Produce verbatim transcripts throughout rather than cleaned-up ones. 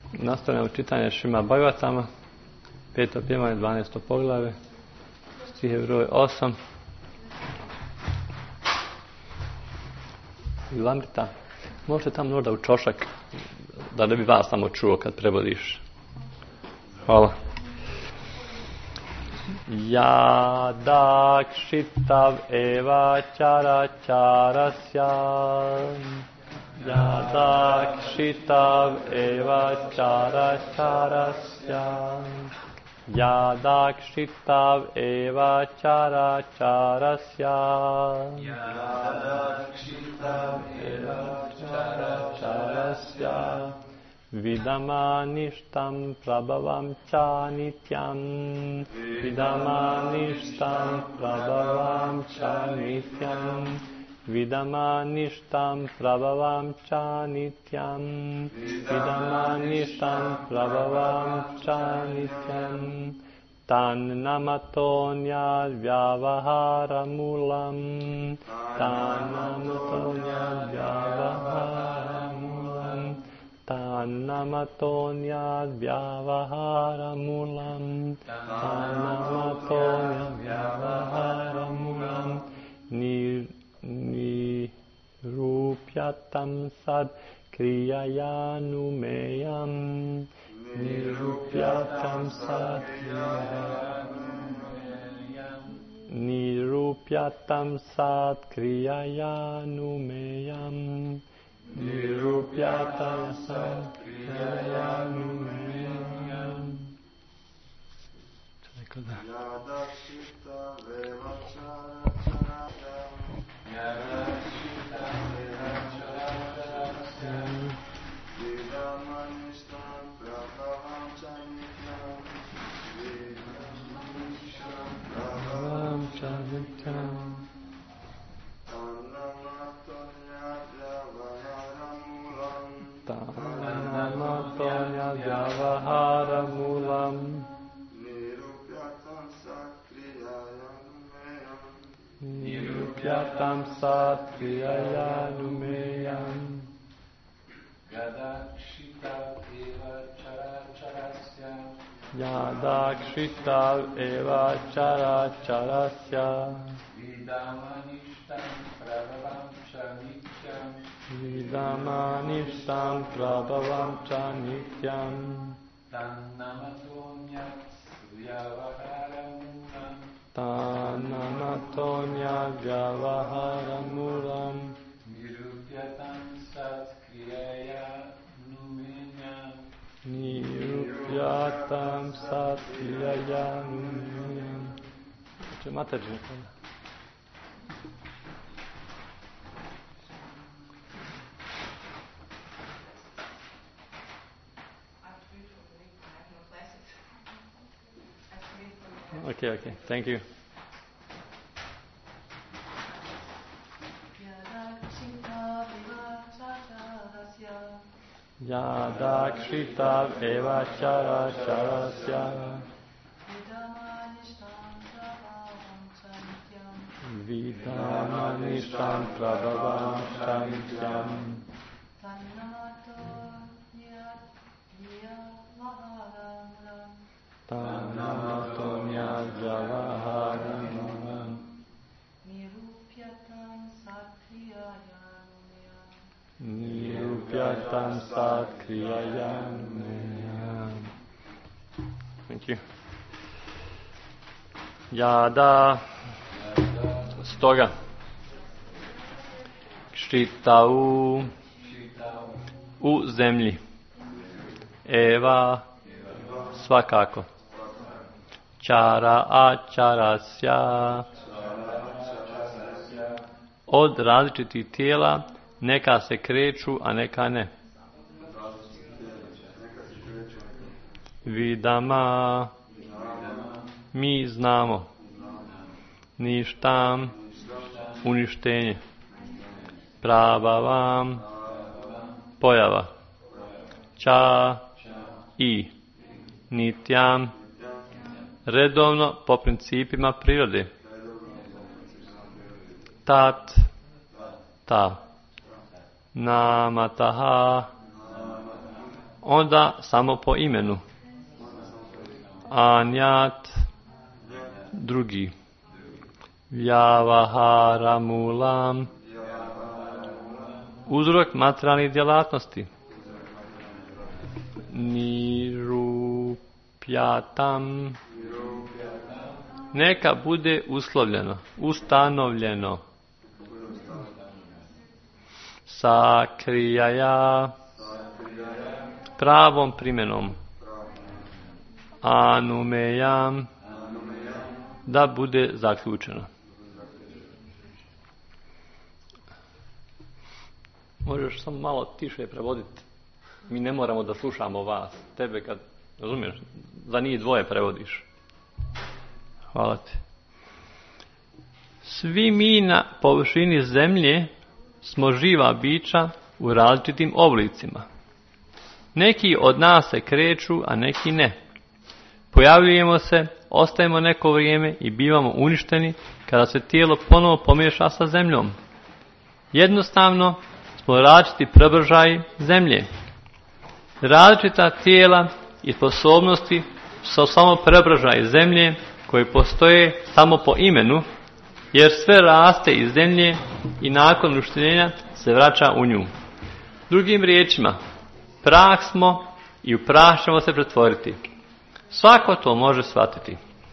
Nastavljamo čitanje Šima Bhagavatama, peto pjevanje, dvanaesto poglavlje, stih je broj osam. Lamrita, možete tamo možda u čošak, da ne bi vas tamo čuo kad prebodiš. Hvala. Ja dakshitav eva chara charasya Ya dakshitav eva chara charasya Ya dakshitav eva chara charasya Ya dakshitav eva chara charasya Vidamanishtam prabhavam cha nityam Vidamanishtam prabhavam cha nityam Vidamanishtam prabhavam cha nityam Vidamanishtam prabhavam cha nityam Tan namatonya vyavahara mulam Tan namatonya vyavahara mulam Tanamatonya vyavahara mulam Tanamatonya vyavahara mulam Nirupyatam sad kriyayanumeyam Nirupyatam sad kriyayanumeyam Nirupyatam sad kriyayanumeyam Nirupyatam sad kriyayanumeyam. Yadakshita vevachara charayam Yadakshita vevachara charayam Vidamanishtam prabhavam chanityam Vidamanishtam prabhavam chanityam Tanamatonya vyavahara mulam Nirupyatam sat kriyayanumeyam Nirupyatam sat kriyayanumeyam Yadakshitav eva chara charasya Yadakshitav eva chara charasya Vidamanishtam prabhavam chanityam Vidamanishtam prabhavam cha nityam Tanamatonya vyavahara mulam Tanamatonya vyavahara mulam Nirupyatam sat kriyayanumeyam Nirupyatam sat kriyayanumeyam. Če Mataji nekada? Okay, okay. Thank you. Yadakshitav eva chara charasya Vidamanishtam prabhavam chanityam Tanamatonya vyavahara mulam Nirupyatam sat kriyayanumeyam Nirupyatam sat kriyayanumeyam. Thank you. Yada stoga kštitau u zemlji eva svakako Čara a čarasya od različitih tijela neka se kreću, a neka ne. Vidama mi znamo. Ništam uništenje. Prabhavam pojava. Ča i nityam redovno po principima prirode. Tat ta namataha onda samo po imenu. Anjat, drugi. Vyavaharamulam, uzrok materijalnih djelatnosti. Nirupjatam, neka bude uslovljeno, ustanovljeno. Sakrijaja, pravom primjenom. Anumejam, da bude zaključeno. Možeš samo malo tiše prevoditi. Mi ne moramo da slušamo vas. Tebe kad, razumiješ, za njih dvoje prevodiš. Hvala ti. Svi mi na površini zemlje smo živa bića u različitim oblicima. Neki od nas se kreću, a neki ne. Pojavljujemo se, ostajemo neko vrijeme i bivamo uništeni kada se tijelo ponovo pomiješa sa zemljom. Jednostavno smo različiti preobražaji zemlje. Različita tijela i sposobnosti su samo preobražaji zemlje koji postoje samo po imenu, jer sve raste iz zemlje i nakon uništenja se vraća u nju. Drugim riječima, prah smo i u prah ćemo se pretvoriti. Svako to može shvatiti.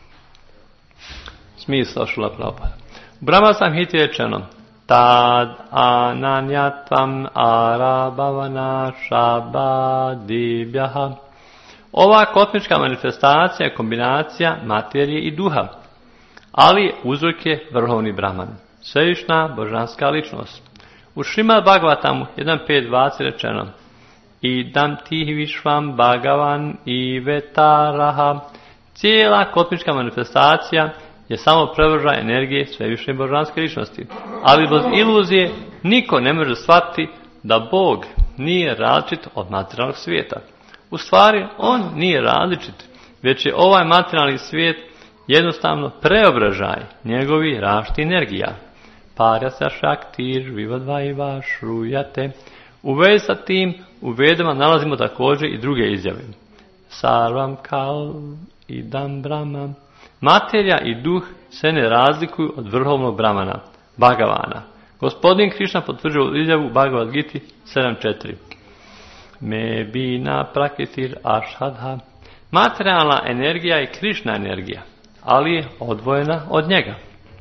Smisao Šrila Prabhupada. U Brahma Samhiti je rečeno: Tad ananjatvam arabhavana shabadibhyaha. Ova kosmička manifestacija je kombinacija materije i duha, ali uzrok je vrhovni Brahman, svevišnja božanska ličnost. U Šrimad Bhagavatamu jedan pet dvadeset rečeno: Idam tih višvam bhagavan i vetaraha. Cijela kosmička manifestacija je samo preobražaj energije svevišnje božanske ličnosti. Ali bez iluzije niko ne može shvatiti da Bog nije različit od materijalnog svijeta. U stvari, on nije različit, već je ovaj materijalni svijet jednostavno preobražaj njegovi različitih energija. Parjasa šaktir vivadvaiva šrujate. U vezi sa tim, u Vedama nalazimo također i druge izjave. Sarvam kal idam brahma. Materija i duh se ne razlikuju od vrhovnog Brahmana, Bhagavana. Gospodin Krišna potvrđuje izjavu u Bhagavad Giti sedam četiri. Me bina prakritir ashadha. Materijalna energija je Krišna energija, ali je odvojena od njega.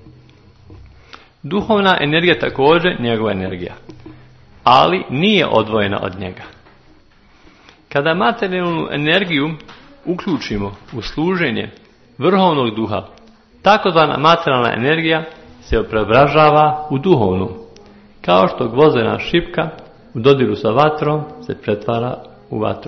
Duhovna energija također njegova energija, ali nije odvojena od njega. Kada materijalnu energiju uključimo u služenje vrhovnog duha, takozvana materijalna energija se preobražava u duhovnu, kao što gvozdena šipka u dodiru sa vatrom se pretvara u vatru.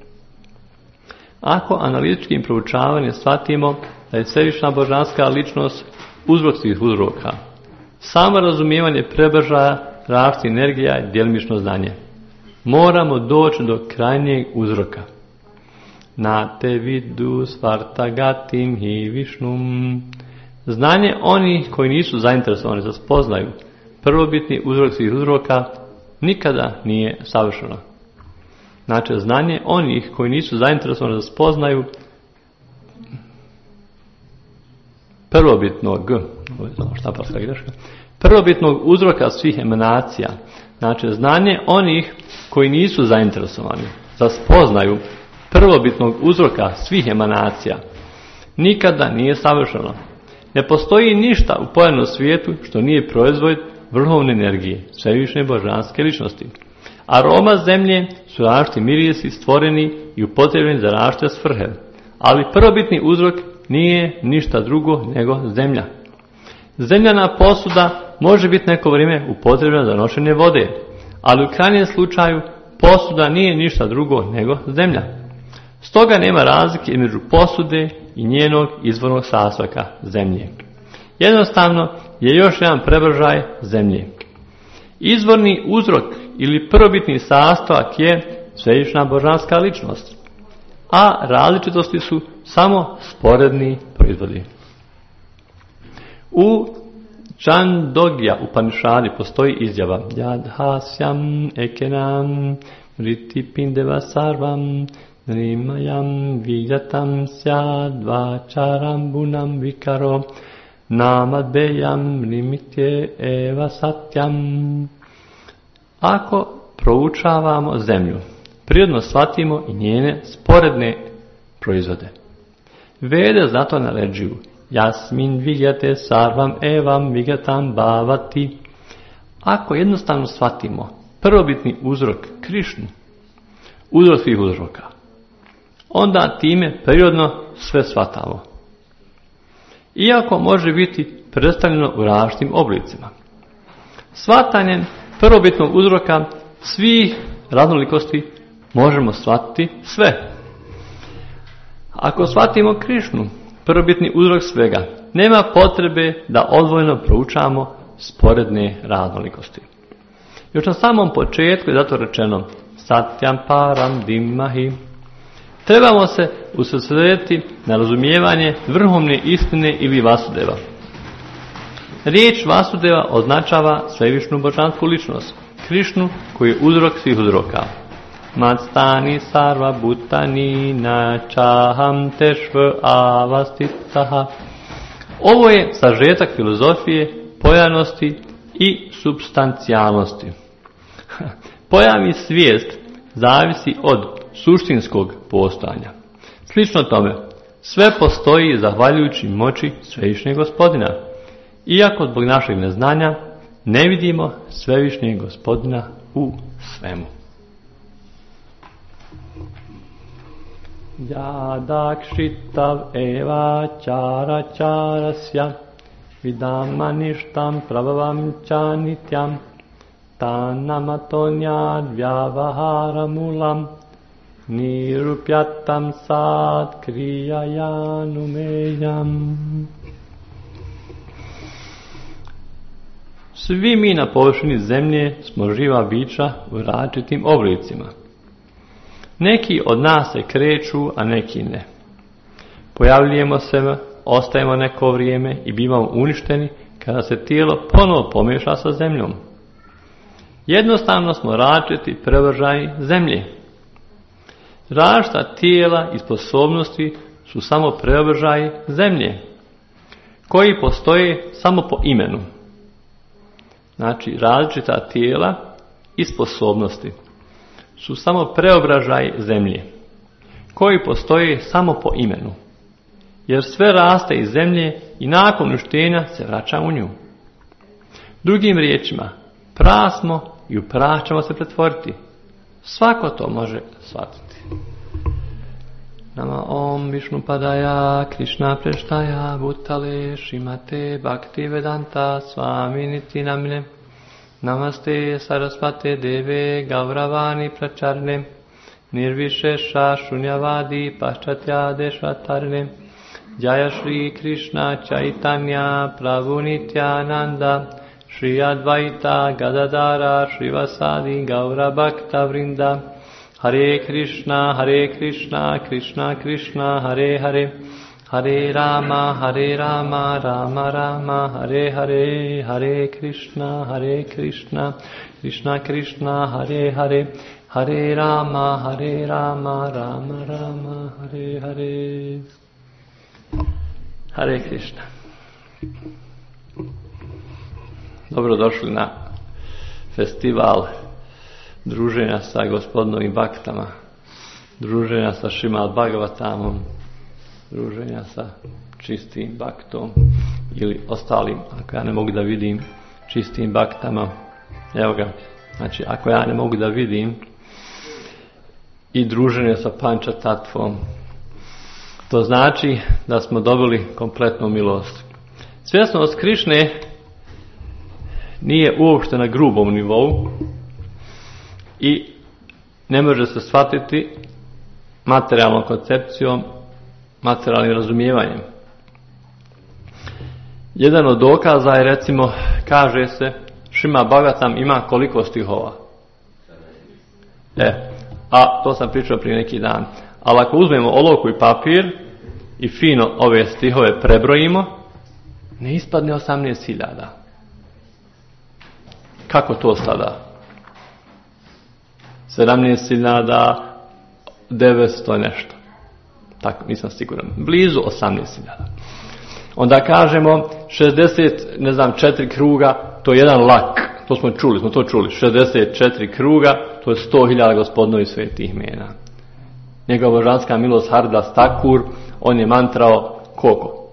Ako analitičkim proučavanjem shvatimo da je svevišnja božanska ličnost uzrok svih uzroka, samo razumijevanje preobražaja različitih energija je djelomično znanje. Moramo doći do krajnjeg uzroka. Na te vidu svartagatim hi višnum. Znanje onih koji nisu zainteresovani za spoznaju prvobitni uzrok svih uzroka nikada nije savršeno. Znači, znanje onih koji nisu zainteresovani za spoznaju prvobitnog štamparska greška, prvobitnog uzroka svih emanacija. Znači, znanje onih koji nisu zainteresovani za spoznaju prvobitnog uzroka svih emanacija nikada nije savršeno. Ne postoji ništa u pojavnom svijetu što nije proizvod vrhovne energije, svevišnje božanske ličnosti. Aroma zemlje su različiti mirisi stvoreni i upotrebljeni za različite svrhe, ali prvobitni uzrok nije ništa drugo nego zemlja. Zemljana posuda može biti neko vrijeme upotrebljena za nošenje vode, ali u krajnjem slučaju posuda nije ništa drugo nego zemlja. Stoga nema razlike između posude i njenog izvornog sastojka zemlje. Jednostavno je još jedan preobražaj zemlje. Izvorni uzrok ili prvobitni sastojak je svevišnja božanska ličnost, a različitosti su samo sporedni proizvodi. U Čandogya Upanišadi postoji izjava Yadhasyam ekenam vriti pindeva sarvam, nrimayam vijatam syadva charambunam vikaro, namadbeyam nrimitye eva satyam. Ako proučavamo zemlju, prirodno shvatimo i njene sporedne proizvode. Vede zato naređuju jasmin vijate sarvam evam vigatam bhavati. Ako jednostavno shvatimo prvobitni uzrok Krišnu, uzrok svih uzroka, onda time prirodno sve shvatamo. Iako može biti predstavljeno u različitim oblicima. Shvatanjem prvobitnog uzroka svih raznolikosti možemo shvatiti sve. Ako shvatimo Krišnu, prvobitni uzrok svega, nema potrebe da odvojeno proučavamo sporedne raznolikosti. Još na samom početku je zato rečeno Satyam param dimmahi. Trebamo se usredsrediti na razumijevanje vrhovne istine ili Vasudeva. Riječ Vasudeva označava svevišnju božansku ličnost, Krišnu koji je uzrok svih uzroka. Matstani sarva bhutani načaham tešv avastitaha. Ovo je sažetak filozofije, pojavnosti i supstancijalnosti. Pojam i svijest zavisi od suštinskog postojanja. Slično tome, sve postoji zahvaljujući moći svevišnjeg Gospodina. Iako zbog našeg neznanja ne vidimo svevišnjeg Gospodina u svemu. Jadakshitav eva čara čarasya vidamaništam prabhavam čanityam tanamatonjad vyavaharamulam nirupyatam sad kriyayanumeyam. Svi mi na površini zemlje smo živa bića u različitim oblicima. Neki od nas se kreću, a neki ne. Pojavljujemo se, ostajemo neko vrijeme i bivamo uništeni kada se tijelo ponovo pomiješa sa zemljom. Jednostavno smo različiti prevržaji zemlje. Različita tijela i sposobnosti su samo prevržaji zemlje, koji postoje samo po imenu. Znači, različita tijela i sposobnosti su samo preobražaj zemlje, koji postoje samo po imenu, jer sve raste iz zemlje i nakon uništenja se vraća u nju. Drugim riječima, prah smo i u prah ćemo se pretvoriti. Svako to može shvatiti. Nama om Višnu Padaya Krishna Preštaya Bhutale Šimate Bhakti Vedanta Svaminiti Namine Namaste Sarasvate Deve Gauravani Pracharne Nirvishesha Shunyavadi Paschatya Deshvatarne Jaya Shri Krishna Chaitanya Prabhu Nityananda Shri Advaita Gadadara Shrivasadi Gaura Bhakta Vrinda Hare Krishna Hare Krishna Krishna Krishna Hare Hare Hare Rama Hare Rama Rama Rama Hare Hare Hare Krishna Hare Krishna Krishna Krishna Hare Hare Hare Rama Hare Rama Rama Rama Hare Hare. Hare Krishna. Dobrodošli na festival druženja sa gospodinovim baktama, druženja sa Šrimad Bhagavatamom, druženja sa čistim baktom ili ostalim, ako ja ne mogu da vidim, čistim baktama. Evo ga, znači ako ja ne mogu da vidim i druženje sa Panča Tatvom, to znači da smo dobili kompletnu milost. Svjesnost Krišne nije uopšte na grubom nivou i ne može se shvatiti materijalnom koncepcijom, materijalnim razumijevanjem. Jedan od dokaza je, recimo, kaže se, Šrimad Bhagavatam ima koliko stihova? E, a to sam pričao prije neki dan. Ali ako uzmemo olovku i papir i fino ove stihove prebrojimo, ne ispadne osamnaest hiljada. Kako to sada? sedamnaest hiljada devetsto nešto. Tako, nisam siguran. Blizu osamnaest hiljada. Onda kažemo šezdeset, ne znam, četiri kruga, to je jedan lak. To smo čuli, smo to čuli. šezdeset četiri kruga, to je sto hiljada Gospodnovih svetih imena. Njegova božanska milost Haridas Thakur, on je mantrao koliko?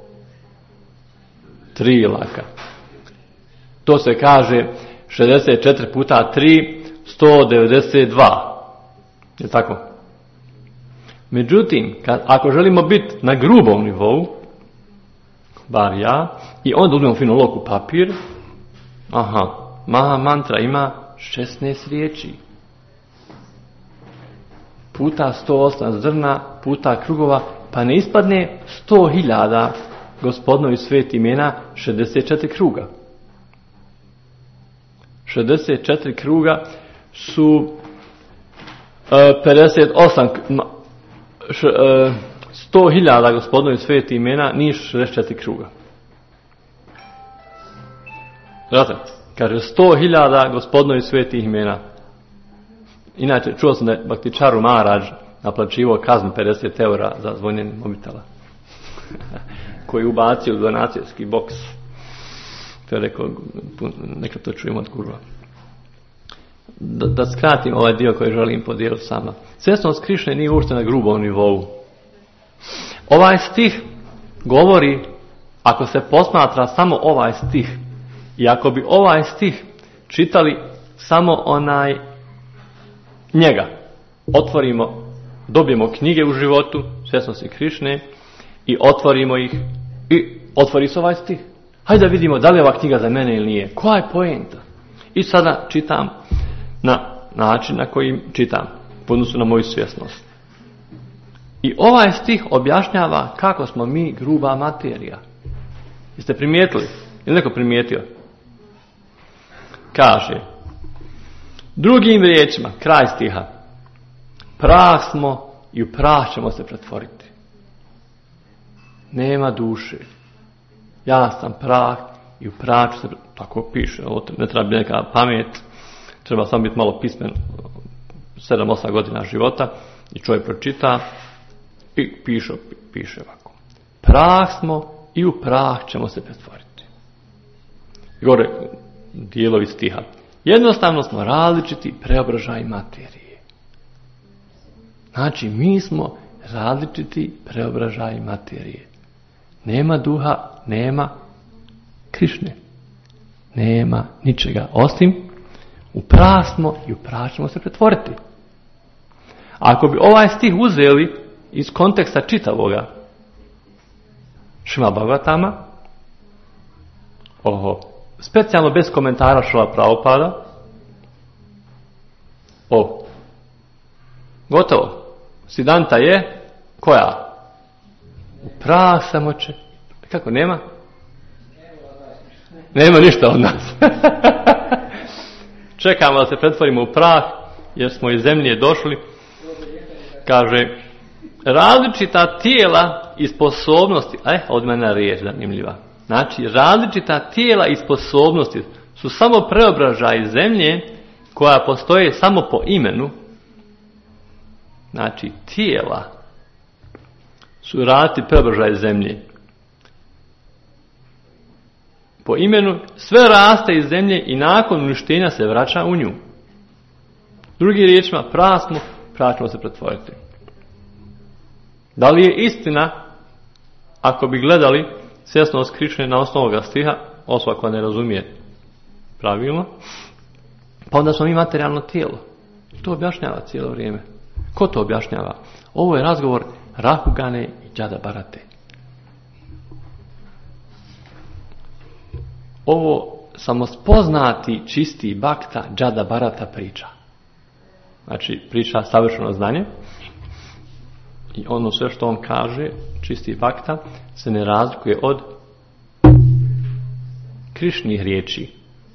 Tri laka. To se kaže šezdeset četiri puta tri, sto devedeset dva. Je tako? Međutim, kad, ako želimo biti na grubom nivou, bar ja, i onda uzmemo fino loku papir, aha, Maha mantra ima šesnaest riječi. Puta sto osam zrna, puta krugova, pa ne ispadne sto hiljada Gospodnovi sveti imena, šezdeset četiri kruga. šezdeset četiri kruga su e, pedeset osam š, e, sto hiljada Gospodnovi sveti imena, nije šezdeset četiri kruga. Znate, kaže sto hiljada Gospodnovi svetih imena. Inače, čuo sam da je Bhaktičaru Maharaj naplaćivao kaznu pedeset eura za zvonjenje mobitela. Koji je ubacio u donacijski boks. To je rekao, neka to čujemo od gurua. Da, da skratim ovaj dio koji želim podijeliti sama. Svjesnost Krišne nije uopšte na grubom nivou. Ovaj stih govori, ako se posmatra samo ovaj stih, i ako bi ovaj stih čitali samo onaj njega, otvorimo, dobijemo knjige u životu, svjesnosti Krišne, i otvorimo ih, i otvori se ovaj stih. Hajde da vidimo da li je ova knjiga za mene ili nije. Koja je poenta? I sada čitam na način na koji čitam, u odnosu na moju svjesnost. I ovaj stih objašnjava kako smo mi gruba materija. Jeste primijetili? Ili neko primijetio? Kaže, drugim riječima, kraj stiha, prah smo i u prah ćemo se pretvoriti. Nema duše. Ja sam prah i u prah ću se, tako piše, ovo ne treba biti neka pamet, treba samo biti malo pismen, sedam osam godina života, i čovjek pročita i piše, piše ovako. Prah smo i u prah ćemo se pretvoriti. Gore dijelovi stiha. Jednostavno smo različiti preobražaj materije. Znači, mi smo različiti preobražaj materije. Nema duha, nema Krišne. Nema ničega, osim u prah smo i u prah ćemo se pretvoriti. Ako bi ovaj stih uzeli iz konteksta čitavoga Šrimad Bhagavatama, oho, specijalno bez komentara Šrila Prabhupada, o, gotovo, Siddhanta je koja? U prah samo će. Kako, nema? Nema ništa od nas. Čekamo da se pretvorimo u prah, jer smo iz zemlje došli. Kaže, različita tijela i sposobnosti, aj, od mene riječ zanimljiva. Znači, različita tijela i sposobnosti su samo preobražaj zemlje koja postoje samo po imenu. Znači, tijela su različiti preobražaj zemlje. Po imenu sve raste iz zemlje i nakon uništenja se vraća u nju. Drugim riječima, prah smo, prah ćemo se pretvoriti. Da li je istina, ako bi gledali svjesnost Krišne na osnovu ovoga stiha, osoba koja ne razumije pravilno, pa onda smo mi materijalno tijelo. To objašnjava cijelo vrijeme. Ko to objašnjava? Ovo je razgovor Rahugane i Džada Bharate. Ovo samospoznati čisti bhakta Džada Bharata priča. Znači, priča savršeno znanje. I ono sve što on kaže, čisti bhakta, se ne razlikuje od Krišnih riječi.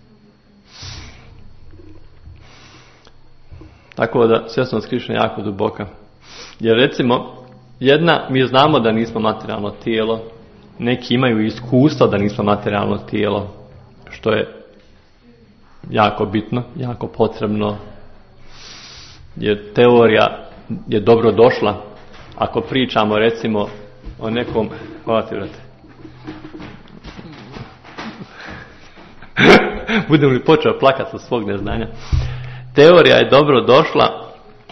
Tako da svjesnost Krišne je jako duboka. Jer recimo, jedna, mi znamo da nismo materijalno tijelo, neki imaju iskustvo da nismo materijalno tijelo, što je jako bitno, jako potrebno. je teorija je dobro došla ako pričamo recimo o nekom, hvala ti vrate, budem li počeo plakati sa svog neznanja. Teorija je dobro došla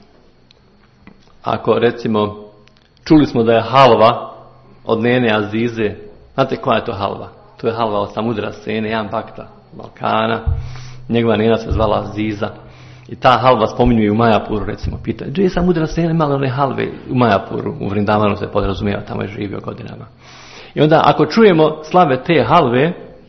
ako recimo čuli smo da je halva od Nene Azize. Znate koja je to halva? To je halva od Samudra Sene, jedan bakta Balkana. Njegova nena se zvala Aziza. I ta halva spominju i u Majapuru, recimo, pita, gdje je Samudra Sene imala one halve u Majapuru, u Vrindavanu se podrazumijeva, tamo je živio godinama. I onda ako čujemo slave te halve,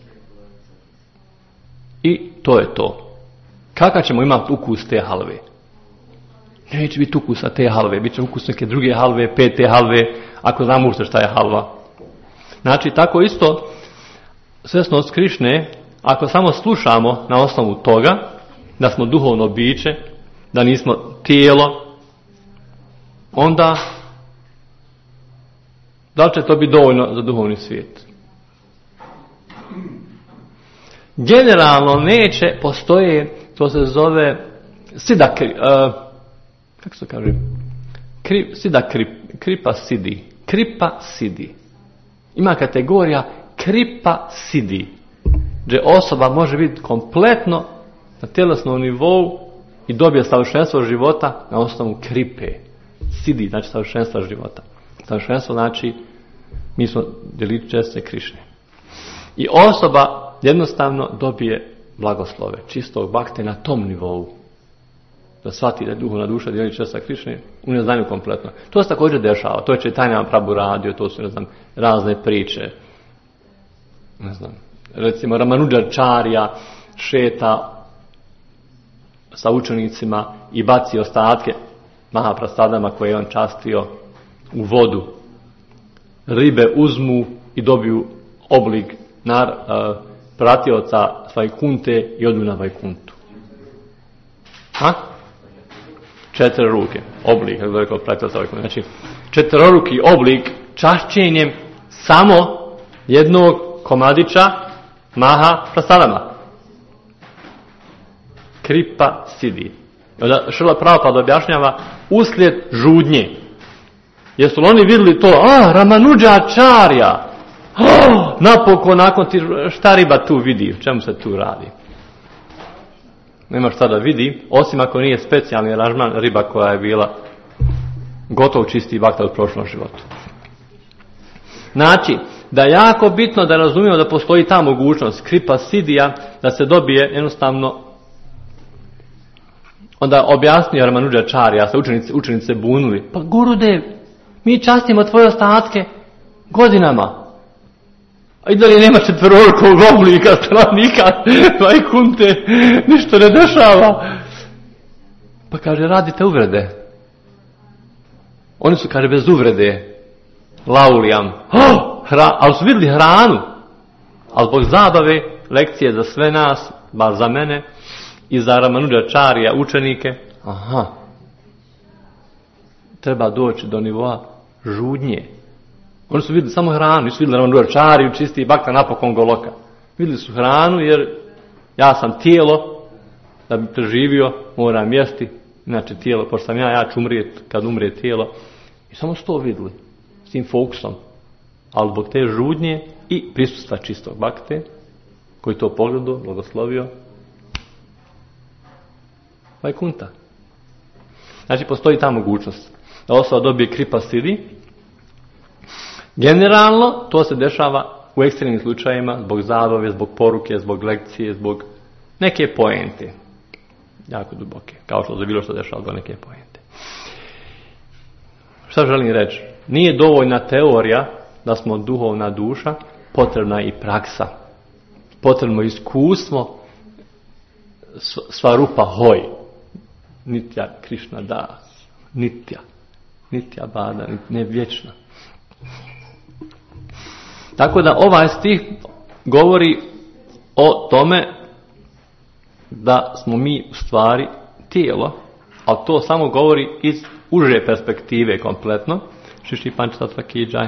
i to je to. Kakav ćemo imati ukus te halve? Neće biti ukusa te halve, bit će ukus neke druge halve, pete halve, ako znamo ušte šta je halva. Znači, tako isto, svjesnost Krišne, ako samo slušamo na osnovu toga, da smo duhovno biće, da nismo tijelo, onda da li će to biti dovoljno za duhovni svijet? Generalno neće, postoje, to se zove sida, uh, kako se kaže, Kri, sida krip, kripa sidi, kripa sidi. Ima kategorija kripa sidi, gdje osoba može biti kompletno na tjelesnom nivou i dobije savršenstvo života na osnovu kripe. Sidi znači savršenstvo života. Savršenstvo znači mi smo djelići čestice Krišne. I osoba jednostavno dobije blagoslove, čistog bakte na tom nivou. Da shvati da je duhovna duša djelići čestice Krišne u neznanju kompletno. To se također dešava. To je Čaitanja Prabhu radio, to su ne znam, razne priče. Ne znam, recimo Ramanujacharya šeta sa učenicima i baci ostatke Mahaprasadama koje je on častio u vodu. Ribe uzmu i dobiju oblik nar, uh, pratioca Vajkunte i odu na Vajkuntu. Ha? Četiri ruke, oblik, kako je rekao pratioca Vajkunte. Znači, četveroruki oblik čašćenjem samo jednog komadića Mahaprasadama. Kripa sidi. Onda Šrila Prabhupada objašnjava uslijed žudnje. Jesu li oni vidjeli to? A, Ramanujacharya. Oh, napokon, nakon ti, šta riba tu vidi? O čemu se tu radi? Nema šta da vidi, osim ako nije specijalni aranžman riba koja je bila gotov čisti bakta u prošlom životu. Znači, da je jako bitno da razumijemo da postoji ta mogućnost kripa sidija, da se dobije jednostavno. Onda objasnio Ramanujacharya, se učenici, učenici se bunili. Pa Gurudev, mi častimo tvoje ostatke godinama. A i dalje nema četverorukog oblika stanovnika Vajkunte, ništa ne dešava. Pa kaže, radite uvrede. Oni su, kaže, bez uvrede. Laulijam. Oh, hra, ali su vidjeli hranu. Ali zbog zabave, lekcije za sve nas, bar za mene, i za Ramanujacharya učenike, aha, treba doći do nivoa žudnje. Oni su vidjeli samo hranu, nisu vidjeli Ramanujacharyu, čisti bakta, napokon Goloka. Vidjeli su hranu jer ja sam tijelo, da bi preživio, moram jesti, inače tijelo, pošto sam ja, ja ću umrijeti kad umrije tijelo. I samo su to vidjeli, s tim fokusom. Ali zbog te žudnje i prisustva čistog bakte, koji to pogledao, blagoslovio, Vajkunta. Znači, postoji ta mogućnost da osoba dobije kripa sidi. Generalno, to se dešava u ekstremnim slučajevima zbog zabave, zbog poruke, zbog lekcije, zbog neke poente. Jako duboke. Kao što je bilo što dešava zbog neke poente. Šta želim reći? Nije dovoljna teorija da smo duhovna duša, potrebna je i praksa. Potrebno je iskustvo, sva rupa hoj. Nitya Krišna das. Nitya. Nitya bada, ne vječna. Tako da ovaj stih govori o tome da smo mi u stvari tijelo, ali to samo govori iz uže perspektive kompletno. Šiši Pančatattva ki džaj.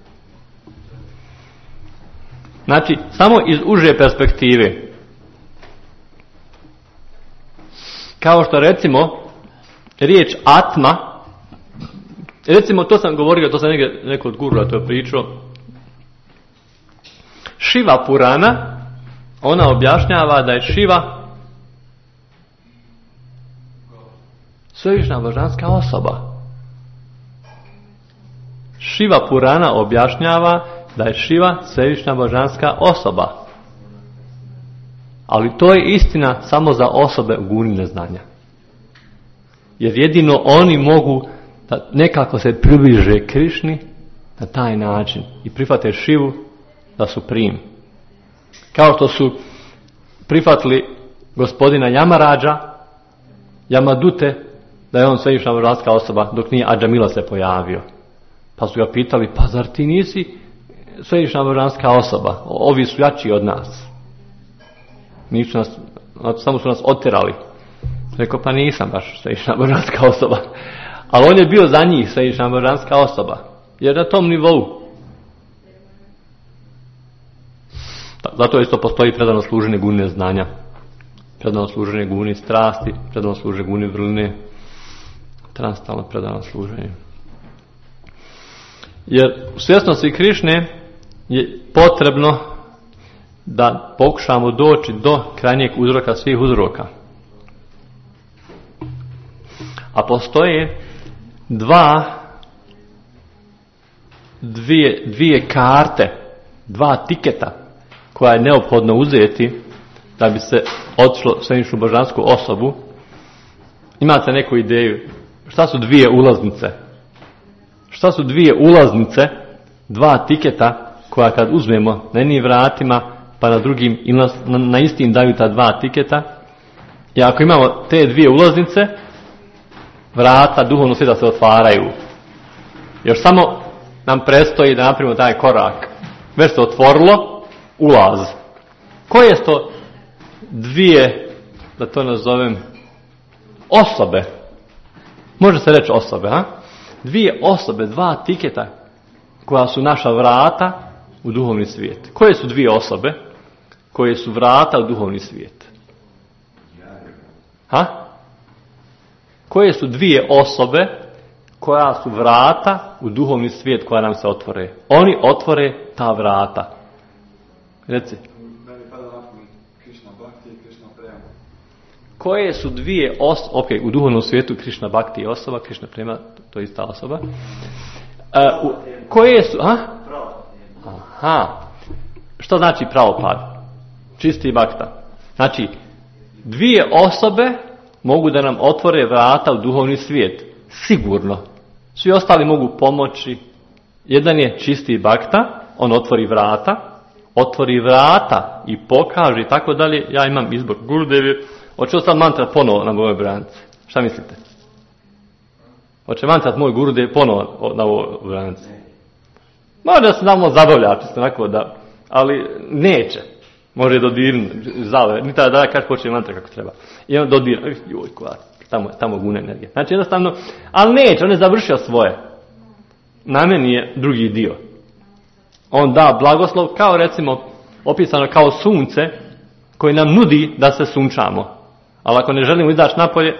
Znači, samo iz uže perspektive. Kao što recimo, riječ atma, recimo to sam govorio, to sam negdje, neko od gurua to je pričao, Šiva Purana, ona objašnjava da je Šiva svevišnja božanska osoba. Šiva Purana objašnjava da je Šiva svevišnja božanska osoba. Ali to je istina samo za osobe u guni neznanja. Jer jedino oni mogu da nekako se približe Krišni na taj način i prihvate Šivu da su prim. Kao što su prihvatili gospodina Jamarađa, Jamadute, da je on svevišnja božanska osoba dok nije Adžamila se pojavio. Pa su ga pitali, pa zar ti nisi svevišnja božanska osoba? Ovi su jači od nas. Nisu nas, samo su nas oterali. Rekao, pa nisam baš svevišnja božanska osoba. Ali on je bio za njih svevišnja božanska osoba. Jer na tom nivou. Zato isto postoji predano služenje guni neznanja. Predano služenje guni strasti, predano služenje guni vrline. Transtalno predano služenje. Jer u svjesnosti Krišne je potrebno da pokušamo doći do krajnjeg uzroka svih uzroka. A postoje dva dvije, dvije karte, dva tiketa koja je neophodno uzeti da bi se otišlo svevišnju božansku osobu. Imate neku ideju? Šta su dvije ulaznice? Šta su dvije ulaznice, dva tiketa koja kad uzmemo na jednim vratima pa na drugim i na, na, na istim daju ta dva tiketa. I ako imamo te dvije ulaznice, vrata duhovnog svijeta se otvaraju. Još samo nam predstoji da napravimo taj korak. Već se otvorilo, ulaz. Koje su to dvije, da to nazovem, osobe? Može se reći osobe, ha? Dvije osobe, dva tiketa koja su naša vrata u duhovni svijet. Koje su dvije osobe koje su vrata u duhovni svijet? Ha? Koje su dvije osobe koja su vrata u duhovni svijet koja nam se otvore? Oni otvore ta vrata. Reci. Koje su dvije osobe, ok, u duhovnom svijetu Krišna Bhakti je osoba, Krišna Prema, to je ista osoba. Uh, u, koje su, ha? Aha. Što znači pravopad? Čisti Bhakta. Znači, dvije osobe mogu da nam otvore vrata u duhovni svijet. Sigurno. Svi ostali mogu pomoći. Jedan je čisti Bhakta, on otvori vrata, otvori vrata i pokaže i tako dalje. Ja imam izbor. Gurudev je, hoće sad mantrat ponovo na moje branice. Šta mislite? Hoće mantrat moj Gurudev ponovo na ovoj branici. Možda se namo zabavlja, čisto onako da, ali neće. Može dodirnuti, zave, ni tada da ja kaži počne mantra kako treba. I on dodirne, joj, koja, tamo, tamo gune energije. Znači jednostavno, ali neće, on je završio svoje. Na meni je drugi dio. On da blagoslov, kao recimo, opisano kao sunce, koje nam nudi da se sunčamo. Ali ako ne želimo izaći napolje,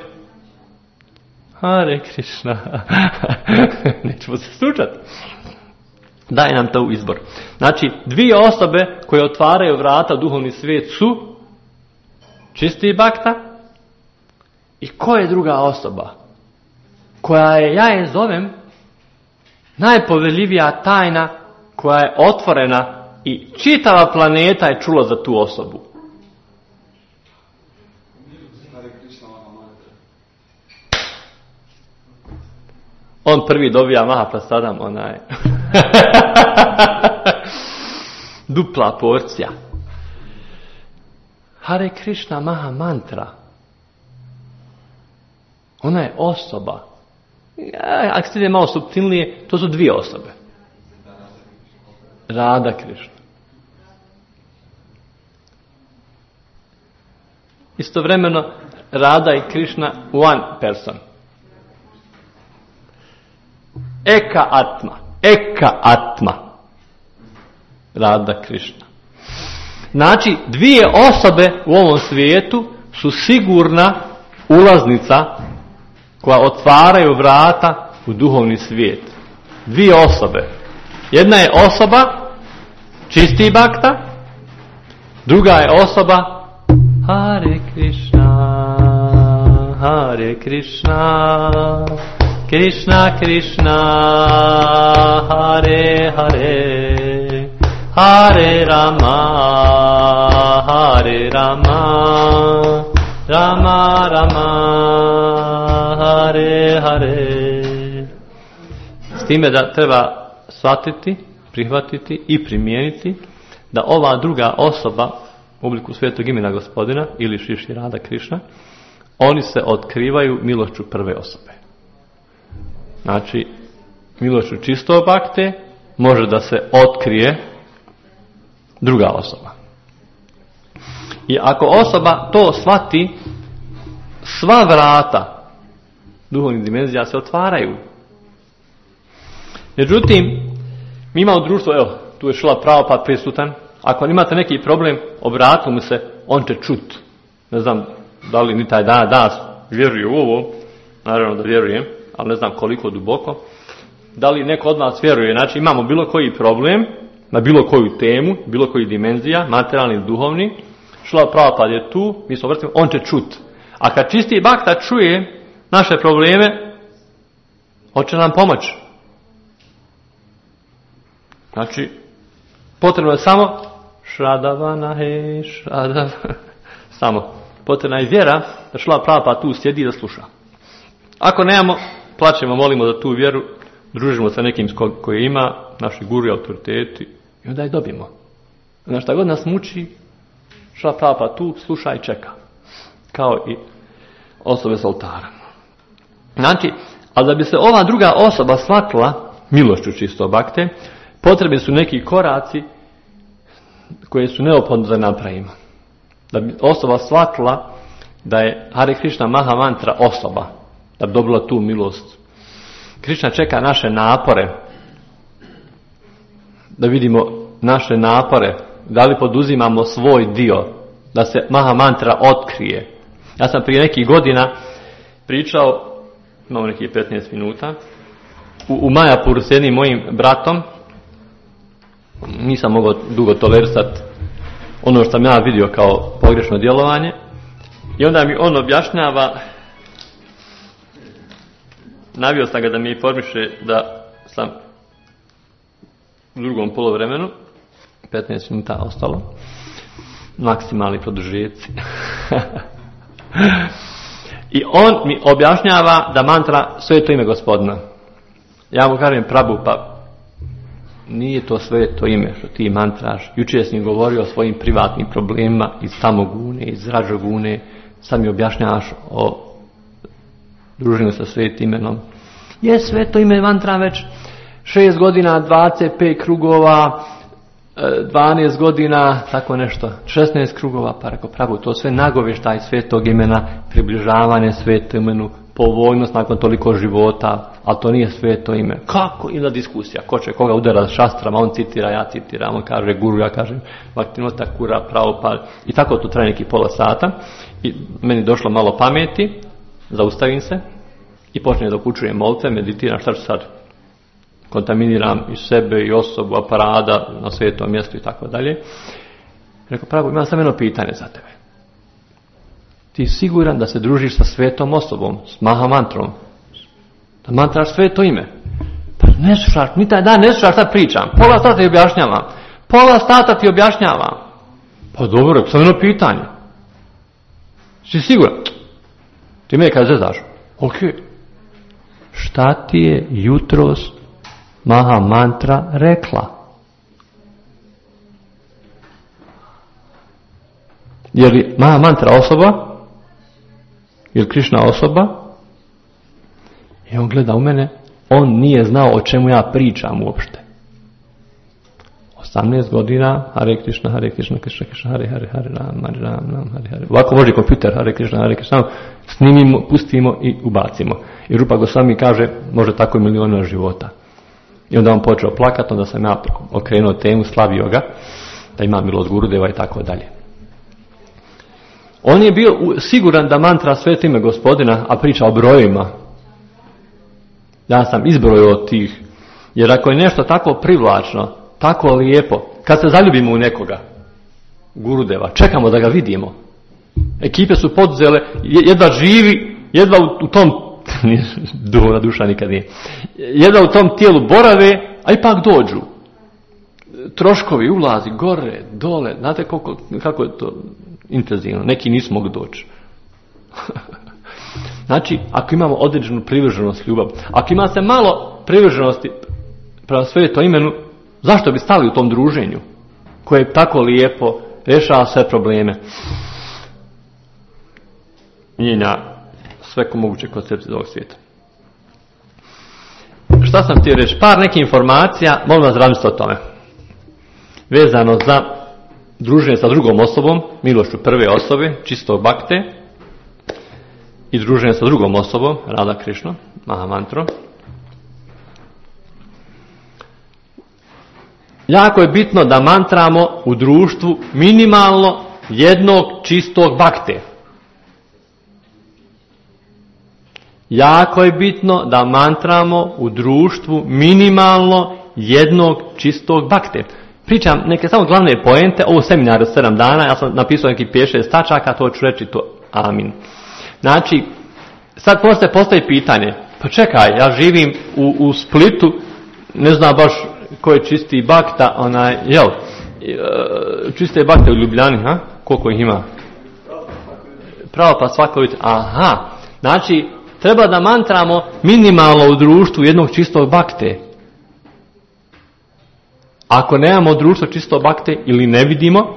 Hare Krišna, nećemo se sunčati. Daje nam to u izbor. Znači, dvije osobe koje otvaraju vrata u duhovni svijet su čisti Bhakta i ko je druga osoba? Koja je, ja je zovem, najpoveljivija tajna koja je otvorena i čitava planeta je čula za tu osobu. On prvi dobija Mahaprasadam, onaj dupla porcija. Hare Krishna Maha Mantra. Ona je osoba. Ako ste malo suptilnije, to su dvije osobe. Rada Krishna. Istovremeno Rada i Krishna one person. Eka Atma. Eka Atma. Rada Krishna. Znači, dvije osobe u ovom svijetu su sigurna ulaznica koja otvaraju vrata u duhovni svijet. Dvije osobe. Jedna je osoba čisti bakta, druga je osoba Hare Krishna, Hare Krishna, Krishna Krishna, Hare Hare, Hare Rama, Hare Rama, Rama Rama, Hare Hare. S time da treba shvatiti, prihvatiti i primijeniti da ova druga osoba u obliku svetog imena Gospodina ili Šri Rada Krišna, oni se otkrivaju milošću prve osobe. Znači, milošću čistog bakte može da se otkrije druga osoba. I ako osoba to shvati, sva vrata duhovnih dimenzija se otvaraju. Međutim, mi imamo društvo, evo, tu je Šrila Prabhupada prisutan. Ako imate neki problem, obratite mu se, on će čut. Ne znam da li ni taj dan danas vjeruje u ovo, naravno da vjerujem, ali ne znam koliko duboko. Da li neko od vas vjeruje, znači imamo bilo koji problem, na bilo koju temu, bilo koji dimenzija, materijalni ili duhovni, Šrila Prabhupada je tu, mi se obratimo, on će čut. A kad čisti bakta čuje naše probleme, hoće nam pomoći. Znači, potrebno je samo Šradavana he, Šradavana. Samo. Potrebna je vjera da Šrila Prabhupada tu sjedi i da sluša. Ako nemamo, plaćemo, molimo za tu vjeru, družimo sa nekim koji ima, naši guru i autoriteti, i onda je dobijemo. Znači, šta god nas muči, Šrila Prabhupada tu sluša i čeka. Kao i osobe s oltara. Znači, ali da bi se ova druga osoba shvatila milošću čisto bakte, potrebni su neki koraci koje su neophodne da napravimo. Da bi osoba shvatila da je Hare Krishna Maha Mantra osoba, da bi dobila tu milost. Krishna čeka naše napore, da vidimo naše napore, da li poduzimamo svoj dio, da se Maha Mantra otkrije. Ja sam prije nekih godina pričao, imamo nekih petnaest minuta, u, u Majapuru s jednim mojim bratom. Nisam mogao dugo tolerisati ono što sam ja vidio kao pogrešno djelovanje. I onda mi on objašnjava, navio sam ga da mi informiše da sam u drugom poluvremenu, petnaest minuta ostalo, maksimalni produžeci. I on mi objašnjava da mantra sveto ime Gospodina. Ja mu kažem, Prabhu, pa nije to sveto ime što ti mantraš. Jučer sam govorio o svojim privatnim problemima iz Tamogune, iz Rađogune. Sad mi objašnjavaš o druženju sa svetim imenom. Je sveto ime mantra već šest godina, dvadeset pet krugova, dvanaest godina, tako nešto, šesnaest krugova, pa rekao, Prabhu, to sve nagovještaj svetog imena, približavanje svetom imenu, povoljnost nakon toliko života, ali to nije sveto ime. Kako? Ili diskusija, ko će koga udara šastrama, on citira, ja citiram, on kaže guru, ja kažem Bhaktivinoda Thakura, Prabhupada, i tako to traje neki pola sata. I meni došlo malo pameti, zaustavim se i počnem da upućujem molitve, meditiram, šta ću sad? Kontaminiram i sebe i osobu, aparada na svetom mjestu i tako dalje. Rekao, Prabhu, imam samo jedno pitanje za tebe. Ti siguran da se družiš sa svetom osobom, s Maha Mantrom, da mantraš sveto ime? Pa ne slušaš, ni taj dan ne slušaš šta pričam. Pola sata ti objašnjavam. Pola sata ti objašnjavam. Pa dobro, samo jedno pitanje. Si siguran? Ti me kad zezaš? Ok. Šta ti je jutros Maha Mantra rekla? Je li Maha Mantra osoba? Je li Krišna osoba? I on gleda u mene, on nije znao o čemu ja pričam uopšte. osamnaest godina, Hare Krishna, Hare Krishna, Krishna Krishna, Hare Hare, Hare Ram, Hare Ram, Ram, Hare Hare. Ovako može kompjuter, Hare Krishna, Hare Krishna, snimimo, pustimo i ubacimo. I Rupa Gosvami kaže, može tako i milijona života. I onda on počeo plakati, onda sam ja okrenuo temu, slavio ga, da ima milost Gurudeva i tako dalje. On je bio siguran da mantra sveto ime Gospodina, a priča o brojevima, Ja sam izbrojio od tih. Jer ako je nešto tako privlačno, tako lijepo, kad se zaljubimo u nekoga, Gurudeva, čekamo da ga vidimo. Ekipe su poduzele, jedva živi, jedva u, u tom, duhovna duša nikad nije, jedva u tom tijelu borave, a ipak dođu. Troškovi, ulazi, gore, dole, znate koliko, kako je to intenzivno, neki nisu mogli doći. Znači, ako imamo određenu privrženost, ljubav, ako ima se malo privrženosti prema svetom imenu, zašto bi stali u tom druženju koje je tako lijepo, rješava sve probleme, mijenja sve moguće koncepcije ovog svijeta. Šta sam htio reći? Par nekih informacija, molim vas razmislite o tome. Vezano za druženje sa drugom osobom, milošću prve osobe, čistog bakte, i druženje sa drugom osobom, Radha Krishna, Mahamantro. Jako je bitno da mantramo u društvu minimalno jednog čistog bakte. Jako je bitno da mantramo u društvu minimalno jednog čistog bakte. Pričam neke samo glavne poente, ovo seminar od sedam dana, ja sam napisao neki pet šest tačaka, to ću reći to, amin. Znači, sad postoje postoji pitanje, pa čekaj, ja živim u, u Splitu, ne znam baš ko je čisti bakta, onaj, jel, čiste bakte u Ljubljani, ha? Koliko ih ima? Pravo pa svako jutro, aha, znači, treba da mantramo minimalno u društvu jednog čistog bakte. Ako nemamo društvo čisto bakte ili ne vidimo,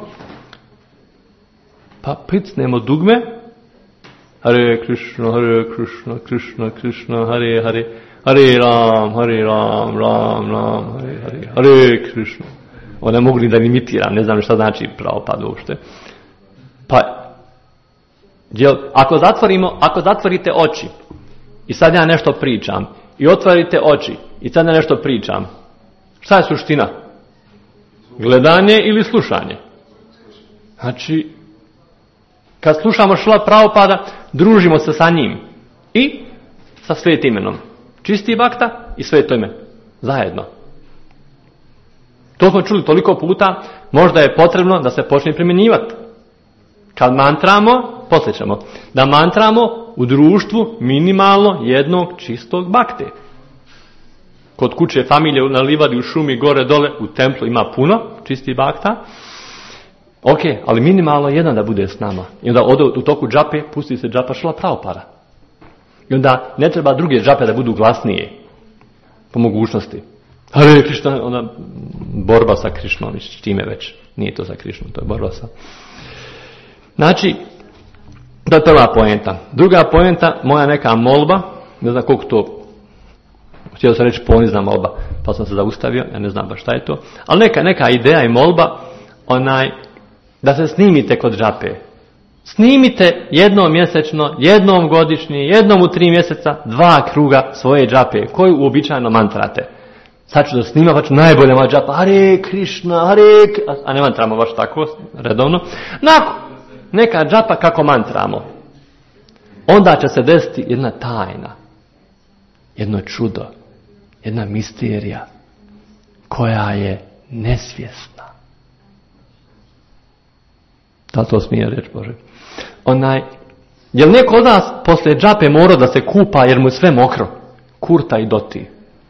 pa pricnemo dugme, Hare Krishna, Hare Krishna, Krishna Krishna, Hare Hare, Hare Ram, Hare Ram, Ram Ram, Hare Hare, Hare Krishna. Ovo ne mogu ni da imitiram, ne znam šta znači Prabhupada uopšte. Pa, jel, ako zatvorimo, ako zatvorite oči i sad ja nešto pričam, i otvorite oči i sad ja nešto pričam, šta je suština? Gledanje ili slušanje? Znači, kad slušamo Šrila Prabhupada, družimo se sa njim i sa svetim imenom. Čisti bakta i sveto ime. Zajedno. To smo čuli toliko puta, možda je potrebno da se počne primjenjivati. Kad mantramo, poslije ćemo, da mantramo u društvu minimalno jednog čistog bakte. Kod kuće familije na livadi, u šumi, gore, dole, u templu ima puno čistih bakta. Ok, ali minimalno jedan da bude s nama. I onda ode u toku džape, pusti se džapa Šrila Prabhupada. I onda ne treba druge džape da budu glasnije. Po mogućnosti. Hare Krishna, ona borba sa Krišnom, s čime već. Nije to sa Krišnom, to je borba sa... Znači, to je prva poenta. Druga poenta, moja neka molba, ne znam koliko to, htio sam reći ponizna molba, pa sam se zaustavio, ja ne znam baš šta je to, ali neka, neka ideja i molba, onaj, da se snimite kod džape. Snimite jednom mjesečno, jednom godišnje, jednom u tri mjeseca, dva kruga svoje džape, koju uobičajeno mantrate. Sad ću da snima, pa ću najbolje moja džapa, Hare Krishna, Hare Krishna, a ne mantramo baš tako, redovno. Nakon, neka džapa kako mantramo. Onda će se desiti jedna tajna, jedno čudo, jedna misterija, koja je nesvjesna. Da to smije reći, Bože. Onaj, je li neko od nas poslije džape morao da se kupa jer mu je sve mokro? Kurta i doti.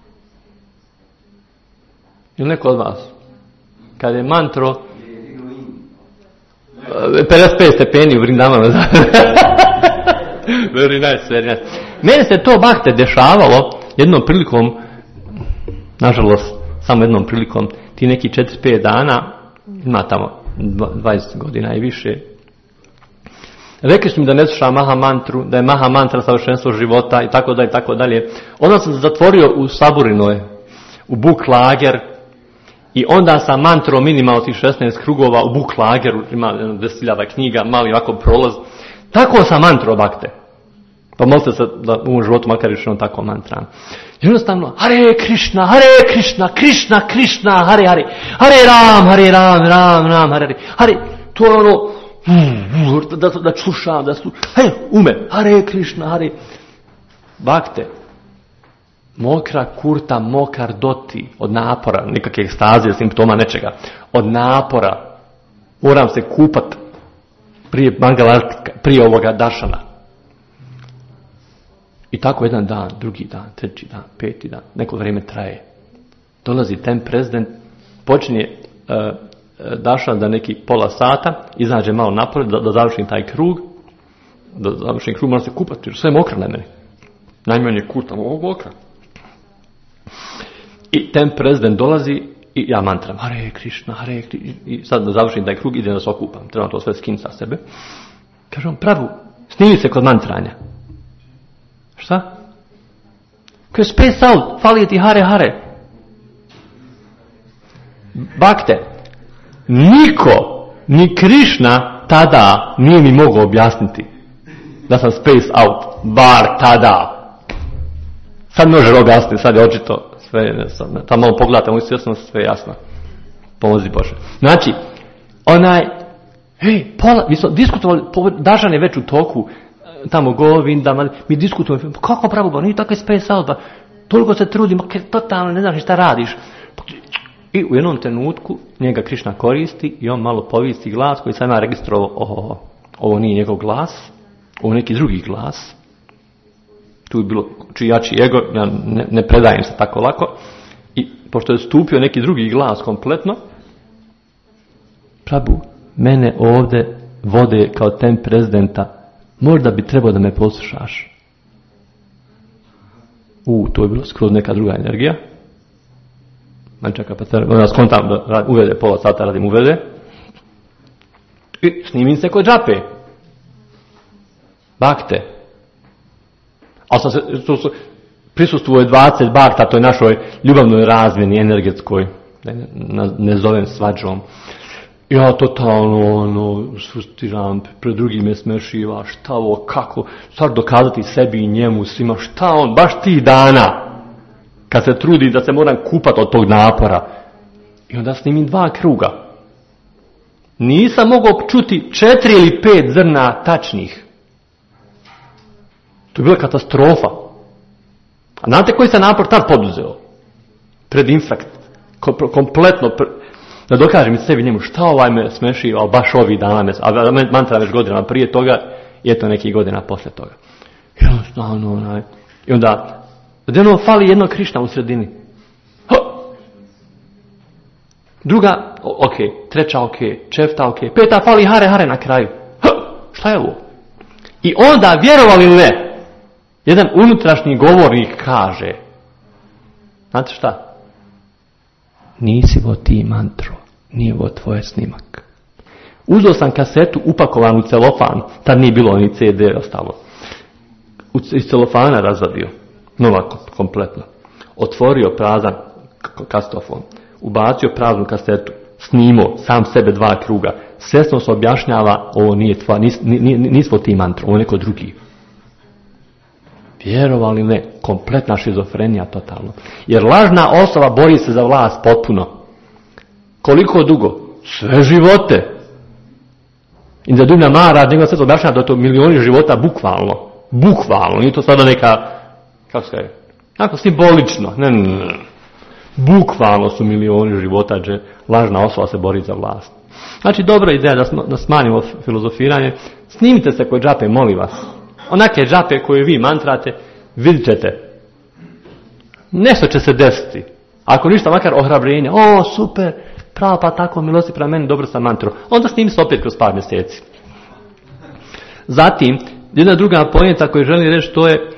Je li neko od vas? Kad je mantro pedeset pet stepeni u Vrindavanu. Very nice, very nice. Meni se to bakte dešavalo jednom prilikom, nažalost, samo jednom prilikom, ti neki četiri pet dana, ima tamo dvadeset godina i više. Rekli su mi da ne slušam Maha mantru, da je Maha mantra savršenstvo života i tako dalje, tako dalje. Onda sam se zatvorio u Saburinoj, u Buk lager, i onda sam mantro minimalno tih šesnaest krugova u Buk lageru, ima deset hiljada knjiga, mali ovako prolaz. Tako sam mantro bakte. Pa molite se da u mom životu makar još on tako mantram. Jednostavno, Hare Krishna, Hare Krishna, Krishna, Krishna, Hare Hare, Hare Ram, Hare Ram, Ram, Ram, Hare Hare, Hare, to je ono, da, da, da slušam, da slušam, hej, ume, Hare Krishna, Hare, bakte. Mokra kurta, mokar doti, od napora, nikakve ekstazije, simptoma, nečega. Od napora. Moram se kupat prije Mangalartika, prije ovoga Dašana. I tako jedan dan, drugi dan, treći dan, peti dan, neko vrijeme traje. Dolazi ten prezident, počinje uh, Dašan da neki pola sata, izađe malo napolje da, da završim taj krug, da završim krug, moram se kupati, jer sve je mokra na mene. Najmanje kurta, ovo mokra. I ten prezident dolazi i ja mantram, Hare Krishna, Hare Krishna, i sad da završim taj krug, idem da se okupam, trebam to sve skin sa sebe. Kažem, pravu, snimi se kod mantranja. Šta? Kaže, space out, fali ti Hare Hare. Bakte, niko, ni Krishna tada nije mi mogao objasniti da sam space out, bar tada. Sad može objasniti, sad je očito sve, sad malo pogledate moju svjesnost, sve je jasno. Pomozi Bože. Znači, onaj, hej, pola, mi smo diskutovali, Dažan je već u toku, tamo Govindama, mi diskutujemo, kako pravo, ba, nije tako je space out, ba, toliko se trudim, ok, totalno ne znaš šta radiš. I u jednom trenutku njega Krišna koristi i on malo povisi glas koji sam ja registrovao, ovo, ovo nije njegov glas, ovo neki drugi glas. Tu je bilo čijači ego, ja ne, ne predajem se tako lako. I pošto je stupio neki drugi glas kompletno, Prabhu, mene ovdje vode kao ten prezidenta, možda bi trebao da me poslušaš. U, to je bilo skroz neka druga energija. Man čeka pa onda skontam da uvede, pola sata radim uvede. I snimim se kod džape. Bakte. A sam se, to su, prisustvuje dvadeset bakta toj našoj ljubavnoj razmjeni energetskoj. Ne, ne, ne zovem svađom. Ja totalno, ono, sustiram, pred drugim me smešiva, šta ovo, kako, sad dokazati sebi i njemu, svima, šta on, baš ti dana, kad se trudi da se moram kupati od tog napora. I onda snimim dva kruga. Nisam mogao čuti četiri ili pet zrna tačnih. To je bila katastrofa. A znate koji se napor tad poduzeo? Pred infrakt. Kompletno, da dokažem sebi njemu šta ovaj me smešio, baš ovih dana me, a mantra već godinama prije toga, i eto nekih godina posle toga. I jednostavno, onaj, i onda, odjednom fali jedno Krišna u sredini. Ha! Druga, ok, treća ok, četvrta ok, peta fali Hare Hare na kraju. Ha! Šta je ovo? I onda, vjerovali ili ne, jedan unutrašnji govornik kaže, znate šta? Nisi vo ti mantro, nije vo tvoje snimak. Uzeo sam kasetu upakovanu u celofan, tad nije bilo ni ce de ostalo. Iz celofana razvadio, nova kompletno. Otvorio prazan kastofon, ubacio praznu kasetu, snimao sam sebe dva kruga. Svjesno se objašnjava, ovo nije tvoje, nis, nis vo ti mantro, ovo je neko drugi. Vjerovali ne, kompletna šizofrenija totalno. Jer lažna osoba bori se za vlast potpuno. Koliko dugo? Sve živote. I da Dumna Mara, nego se to objašnjava da to milioni života bukvalno. Bukvalno, nije to sada neka, kako se kaže, kako simbolično. Ne, ne, ne. Bukvalno su milioni života, že lažna osoba se bori za vlast. Znači, dobra ideja da, da smanjimo filozofiranje. Snimite se kod džape, molim vas. Onake džape koje vi mantrate, vidit ćete. Nešto će se desiti. Ako ništa, makar ohrabrenje. O, super, pravo pa tako, milosti prema meni, dobro sam mantru. Onda snimi se opet kroz par mjeseci. Zatim, jedna druga pojenta koju želim reći, to je,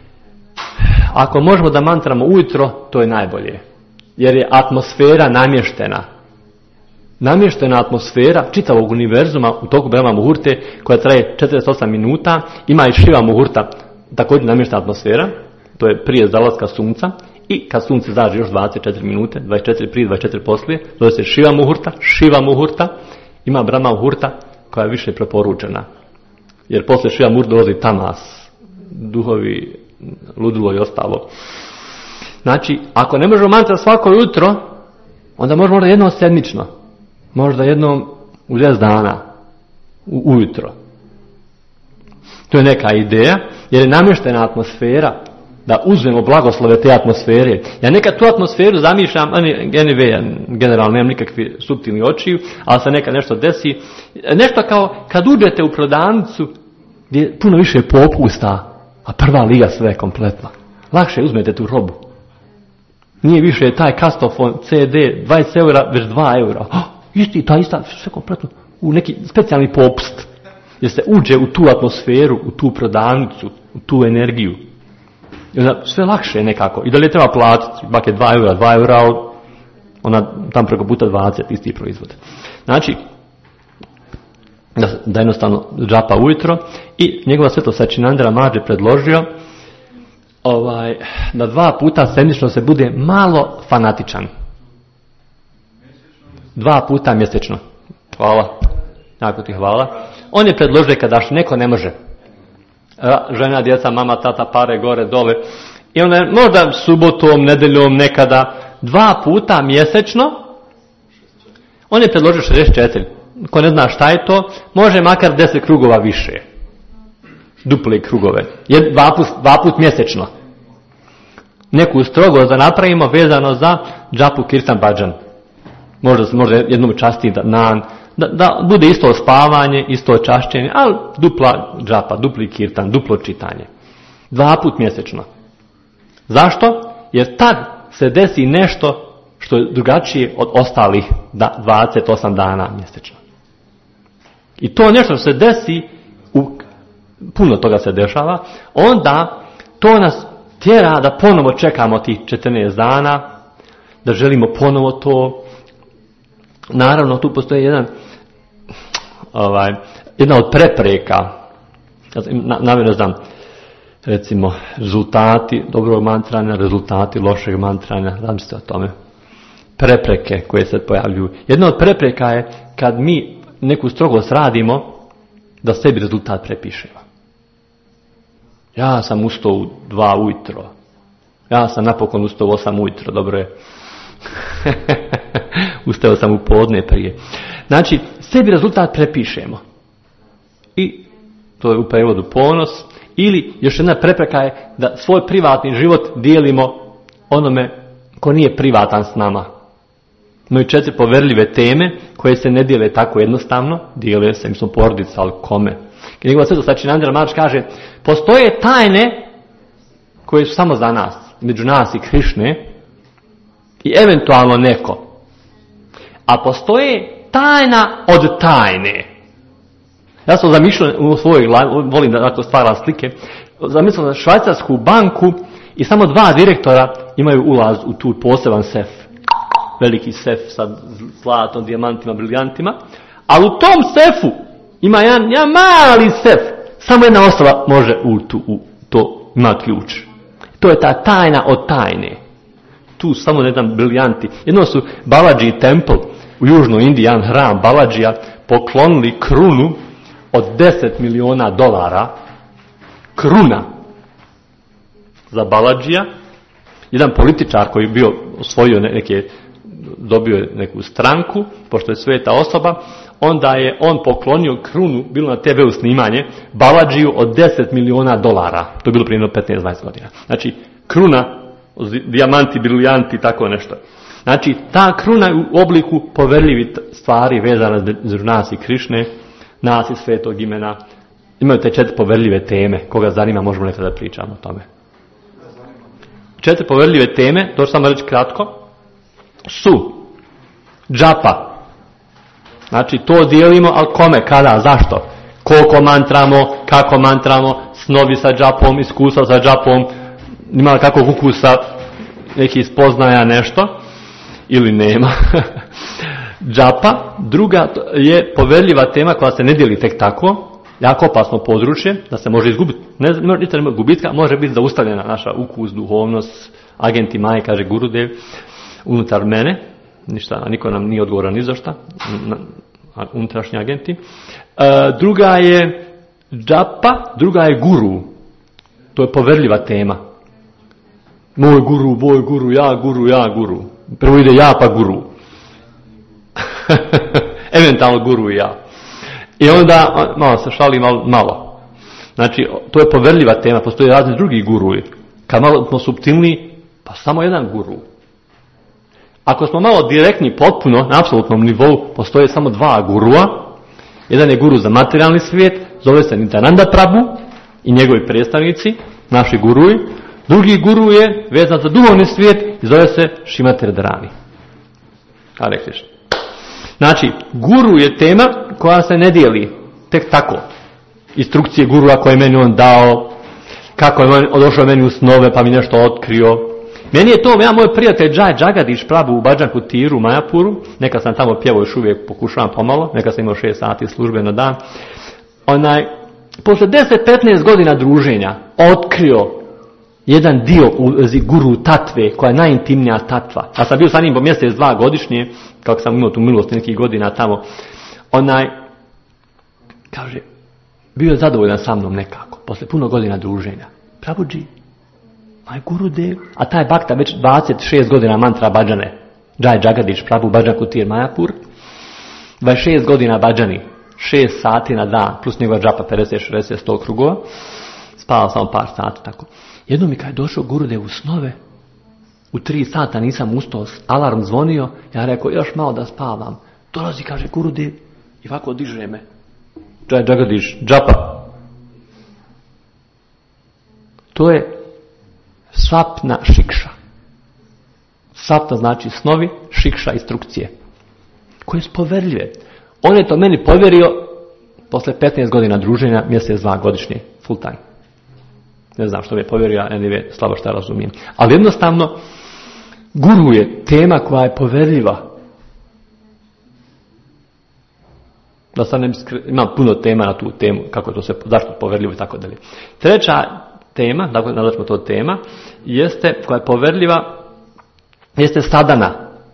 ako možemo da mantramo ujutro, to je najbolje. Jer je atmosfera namještena. Namještena atmosfera čitavog univerzuma u toku Brahma Muhurte, koja traje četrdeset osam minuta, ima i Šiva Muhurta, također namještena atmosfera, to je prije zalaska sunca, i kad sunce zađe još dvadeset četiri minute, dvadeset četiri prije, dvadeset četiri poslije, zove se Šiva Muhurta, Šiva Muhurta, ima Brahma Muhurta koja je više preporučena, jer poslije Šiva Muhurta dolazi tamas, duhovi, ludilo i ostalo. Znači, ako ne možemo mantra svako jutro, onda možemo možda jednom sedmično. Možda jednom u deset dana, u, ujutro. To je neka ideja, jer je namještena atmosfera da uzmemo blagoslove te atmosfere. Ja nekad tu atmosferu zamišljam, anyway, generalno nemam nikakve suptilni očiju, ali se nekad nešto desi. Nešto kao kad uđete u prodavnicu gdje je puno više popusta, a prva liga sve kompletno. Lakše uzmete tu robu. Nije više taj kastofon ce de dvadeset eura, već dva eura. Oh, isti, ta ista, sve kompletno. U neki specijalni popust. Jer se uđe u tu atmosferu, u tu prodavnicu, u tu energiju. I onda sve lakše nekako. I da li treba platiti, bak je dva eura, dva eura, ona tam preko puta dvadeset isti proizvod. Znači, da, da jednostavno džapa ujutro i njegova svetost Sačinandra Mađe predložio ovaj, da dva puta sedmično se bude malo fanatičan. Dva puta mjesečno. Hvala. Jako ti hvala. On je predložio kada što neko ne može. Žena, djeca, mama, tata, pare, gore, dole. I onda možda subotom, nedeljom, nekada, dva puta mjesečno. On je predložio šezdeset četiri. Ko ne zna šta je to, može makar deset krugova više. Duple krugove. Jed, dva, put, dva put mjesečno. Neku strogo da napravimo vezano za džapu kirtan bhajan. Možda se može jednom časti dan. Da, da bude isto spavanje, isto čašćenje, ali dupla džapa, dupli kirtan, duplo čitanje. Dva put mjesečno. Zašto? Jer tad se desi nešto što je drugačije od ostalih dvadeset osam dana mjesečno. I to nešto se desi, u, puno toga se dešava, onda to nas tjera da ponovo čekamo tih četrnaest dana, da želimo ponovo to. Naravno, tu postoji jedan, ovaj, jedna od prepreka, namjerno znam, recimo, rezultati dobrog mantranja, rezultati lošeg mantranja, zamislite o tome. Prepreke koje se pojavljuju. Jedna od prepreka je kad mi neku strogost radimo, da sebi rezultat prepišemo. Ja sam ustao u dva ujutro. Ja sam napokon ustao u osam ujutro, dobro je. Ustao sam u podne prije. Znači, sebi rezultat prepišemo. I to je u prevodu ponos. Ili još jedna prepreka je da svoj privatni život dijelimo onome ko nije privatan s nama. Imaju četiri poverljive teme koje se ne dijele tako jednostavno. Dijele se, mi smo porodica, ali kome? Njegova svetost Sačinandra Maharaj kaže, postoje tajne koje su samo za nas, među nas i Krišne, i eventualno neko. A postoje tajna od tajne. Ja sam zamišljao u svojoj glavi, volim da tako stvaram slike, zamislio na švajcarsku banku i samo dva direktora imaju ulaz u tu poseban sef. Veliki sef sa zlatom, dijamantima, briljantima. Ali u tom sefu ima jedan, jedan mali sef. Samo jedna osoba može u, tu, u to, ima ključ. To je ta tajna od tajne. Tu samo jedan briljanti. Jedno su Balaji Temple u južnoj Indiji, jedan hram Balajija, poklonili krunu od deset miliona dolara. Kruna za Balajija. Jedan političar koji je bio osvojio neke, dobio je neku stranku, pošto je sveta osoba, onda je on poklonio krunu, bilo na te ve u snimanje, Balajiju od deset miliona dolara. To je bilo prije petnaest dvadeset godina. Znači, kruna, dijamanti, briljanti, tako nešto. Znači, ta kruna je u obliku poverljivih stvari vezana za nas i Krišne, nas i svetog imena. Imaju te četiri poverljive teme. Koga zanima, možemo nekada da pričamo o tome. Četiri poverljive teme, to ću samo reći kratko, su džapa. Znači, to dijelimo, ali kome, kada, zašto? Koliko mantramo, kako mantramo, snovi sa džapom, iskustva sa džapom, ima li kakvog ukusa, neki spoznaja nešto, ili nema. Džapa. Druga je poverljiva tema koja se ne dijeli tek tako, jako opasno područje, da se može izgubiti. Ne, ne, ne gubitka, može biti zaustavljena naša ukus, duhovnost, agenti Maje, kaže Gurudev, unutar mene, ništa, niko nam nije odgovoran ni za šta, unutrašnji agenti. E, druga je džapa, druga je guru. To je poverljiva tema. Moj guru, moj guru, ja guru, ja guru. Prvo ide ja pa guru. Eventualno guru i ja. I onda, malo se šalim, malo, malo. Znači, to je poverljiva tema, postoje razni drugi guruji. Kad malo smo suptilni, pa samo jedan guru. Ako smo malo direktni, potpuno, na apsolutnom nivou, postoje samo dva gurua. Jedan je guru za materijalni svijet, zove se Nityananda Prabhu i njegovi predstavnici, naši guruji. Drugi guru je vezan za duhovni svijet i zove se Šrimati Radharani. Hare Krishna. Znači, guru je tema koja se ne dijeli tek tako. Instrukcije gurua koje je meni on dao, kako je on došao meni u snove pa mi nešto otkrio. Meni je to, ja moj prijatelj Jai Jagadish Prabhu u Bhajan Kutiru, Majapuru, neka sam tamo pjevao, još uvijek pokušavam pomalo, neka sam imao šest sati službe na dan. Onaj, posle deset do petnaest godina druženja otkrio jedan dio u guru tatve, koja je najintimnija tatva. Ja sam bio sa njim po mjesec dva godišnje, kako sam imao tu milost nekih godina tamo. Onaj, kaže, bio je zadovoljan sa mnom nekako, posle puno godina druženja. Prabhuji, moj Gurudev, a taj bakta već dvadeset šest godina mantra bhađane, Jai Jagadish Prabhu, Bhajan Kutir, Majapur, dvadeset šest godina bhađani, šest sati na dan, plus njegova džapa pedeset šezdeset sto krugova, spavao samo par sati tako. Jednom mi kad je došao Gurudev u snove, u tri sata nisam ustao, alarm zvonio, ja rekao još malo da spavam. Dolazi, kaže Gurudev, i ovako diže me. Jai Jagadish, džapa. To je svapna šikša. Svapna znači snovi, šikša instrukcije. Koje su poverljive. On je to meni povjerio posle petnaest godina druženja, mjesec dva godišnje, full time. Ne znam što mi je povjerio, anyway, slabo što razumijem. Ali jednostavno, guru je tema koja je poverljiva. Da sad ne imam puno tema na tu temu, kako to se, zašto poverljivo i tako dalje. Treća tema, dakle, nazvaćemo to tema, jeste, koja je poverljiva, jeste sadana.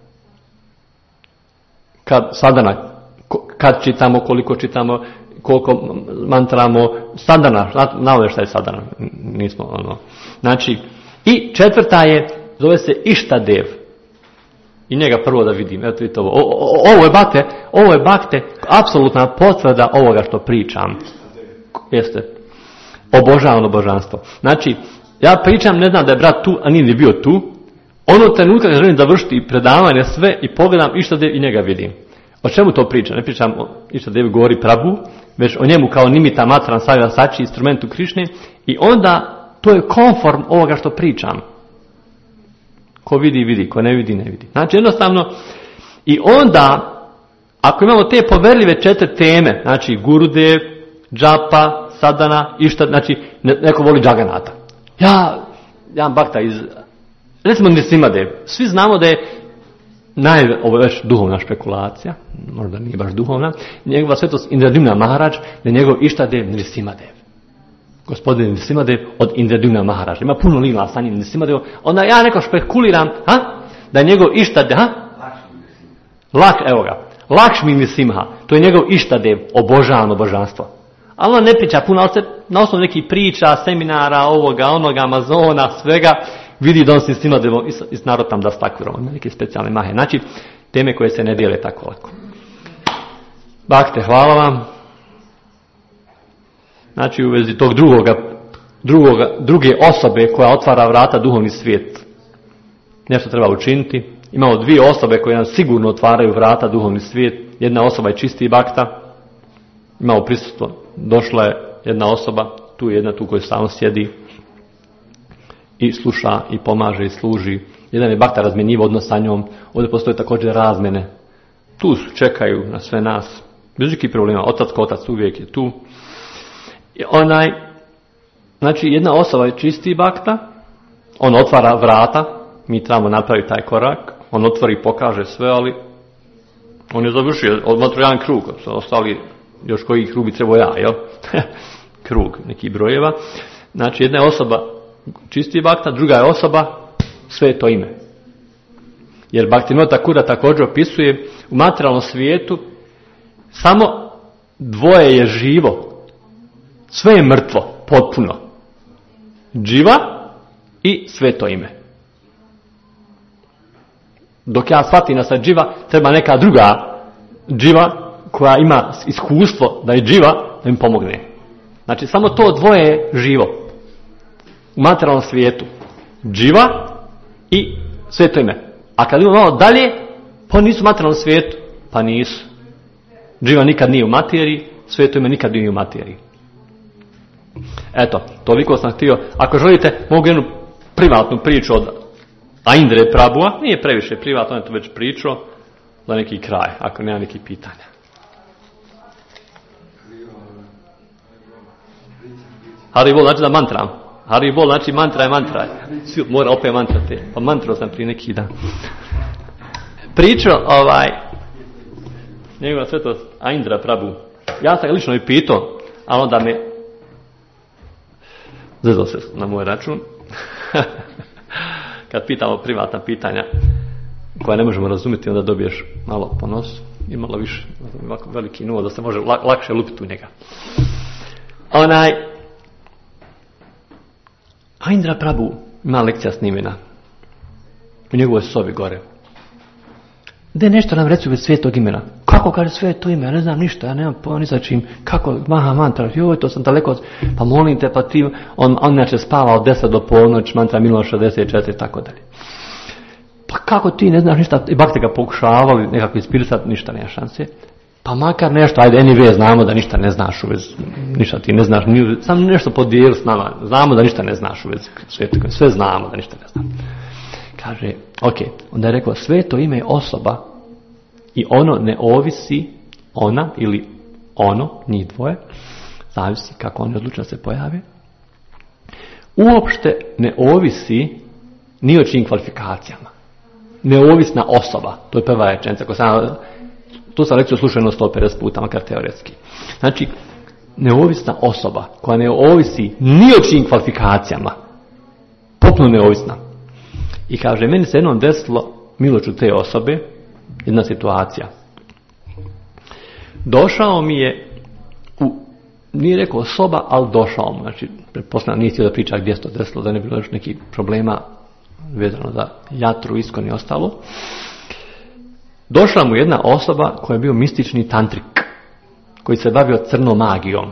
Kad, sadana, kad čitamo, koliko čitamo, koliko mantramo, sadana, znamo šta je sadana, nismo ono. Znači, i četvrta je, zove se Ištadev. I njega prvo da vidim, eto vidite ovo. O, o, ovo je bakte, ovo je bakte, apsolutna potvrda ovoga što pričam. Jeste, obožavano božanstvo. Znači, ja pričam, ne znam da je brat tu, a nije ni bio tu, ono trenutka kad želim završiti predavanje sve i pogledam Ištadev i njega vidim. O čemu to pričam? Ne pričam o Ištadev govori Prabhu, već o njemu kao nimita matran savila sači, instrumentu Krišne, i onda to je konform ovoga što pričam. Ko vidi, vidi, ko ne vidi, ne vidi. Znači jednostavno, i onda, ako imamo te poverljive četiri teme, znači Gurudev, džapa, sadana, išta, znači neko voli Džaganata. Ja, ja bakta iz, recimo Nrsimadev, svi znamo da je naj, ovo je već duhovna špekulacija, možda nije baš duhovna, njegova svetost Indradimna Maharaj, da je njegov Ištadev Nrsimadev. Gospodin Nrsimadev od Indradimna Maharaj. Ima puno lila sa njim Nrsimadev. Onda ja neko špekuliram, ha? Da je njegov Ištadev, ha? Lak, evo ga. Lakšmi Nrsimha, to je njegov Ištadev, obožavano božanstvo. Ali on ne priča puno, ali se na osnovu nekih priča, seminara, ovoga, onoga, Amazona, svega, vidi da on se Nrsimadevom i s narodom da stakvirom, neke specijalne mahe. Znači, teme koje se ne dijele tako lako. Bakte, hvala vam. Znači, u vezi tog drugoga, drugoga, druge osobe koja otvara vrata duhovni svijet. Nešto treba učiniti. Imamo dvije osobe koje nam sigurno otvaraju vrata duhovni svijet. Jedna osoba je čisti bakta. Imamo prisustvo. Došla je jedna osoba, tu je jedna tu koja samo sjedi i sluša i pomaže i služi. Jedan je bakta razmjenjiva odnos sa njom. Ovdje postoje također razmjene. Tu su, čekaju na sve nas. Bez nikakvih problema. Otac ko otac uvijek je tu. I onaj, znači jedna osoba je čisti bakta, on otvara vrata, mi trebamo napraviti taj korak, on otvori i pokaže sve, ali on je završio, odmah jedan krug, ostali još koji krug bi trebao ja, jel? Krug nekih brojeva. Znači jedna je osoba čisti bakta, druga je osoba sve to ime. Jer Bhaktivinoda Thakur također opisuje u materijalnom svijetu samo dvoje je živo. Sve je mrtvo, potpuno. Dživa i sveto ime. Dok ja shvatim da sad dživa, treba neka druga dživa koja ima iskustvo da je dživa, da im pomogne. Znači, samo to dvoje je živo. U materijalnom svijetu. dživa i sveto ime. A kad imamo malo dalje, pa nisu u materijalnom svijetu. Pa nisu. Dživa nikad nije u materiji, sveto ime nikad nije u materiji. Eto, toliko sam htio. Ako želite, mogu jednu privatnu priču od Aindre Prabhua, nije previše privatno, on je to već pričao, za neki kraj, ako nema nekih pitanja. Haribol znači da mantram. Haribol znači mantra je mantra. Svi mora opet mantrati. Pa mantrao sam prije neki dan. Pričao ovaj njegova svetost Aindra Prabhu. Ja sam ga lično i pitao, a onda me zezao se na moj račun. Kad pitamo privatna pitanja koja ne možemo razumjeti, onda dobiješ malo po nosu i malo više, ovako veliki nuo, da se može lakše lupiti u njega. Onaj Aindra Prabhu ima lekcija snimena u njegovoj sobi gore. Da nešto nam reći u svetog imena. Kako kaže sveto ime? Ja ne znam ništa, ja nemam pojma ni za čim. Kako maha mantra? Joj, to sam daleko. Pa molim te, pa ti, on, on inače spava od deset do ponoć, mantra Miloš šezdeset četiri, tako dalje. Pa kako ti ne znaš ništa? I bakte ga pokušavali nekako ispirisati, ništa nema šanse. Pa makar nešto, ajde, anyway, znamo da ništa ne znaš u vezi, ništa ti ne znaš, ni, samo nešto podijeli s nama, znamo da ništa ne znaš u vezi svetog, sve znamo da ništa ne znam. Kaže, ok, onda je rekao, sveto ime je osoba i ono ne ovisi, ona ili ono, njih dvoje, zavisi kako oni odluče da se pojave, uopšte ne ovisi ni o čijim kvalifikacijama. Neovisna osoba, to je prva rečenica, ko sam, tu sam lekciju slušao jedno sto pedeset puta, makar teoretski. Znači, neovisna osoba koja ne ovisi ni o čijim kvalifikacijama, potpuno neovisna. I kaže, meni se jednom desilo, milošću te osobe, jedna situacija. Došao mi je, u, nije rekao soba, ali došao mu. Znači, pretpostavljam, nije htio da priča gdje se to desilo, da ne bilo još nekih problema vezano za jatru, iskon i ostalo. Došla mu jedna osoba koja je bio mistični tantrik, koji se bavio crnom magijom.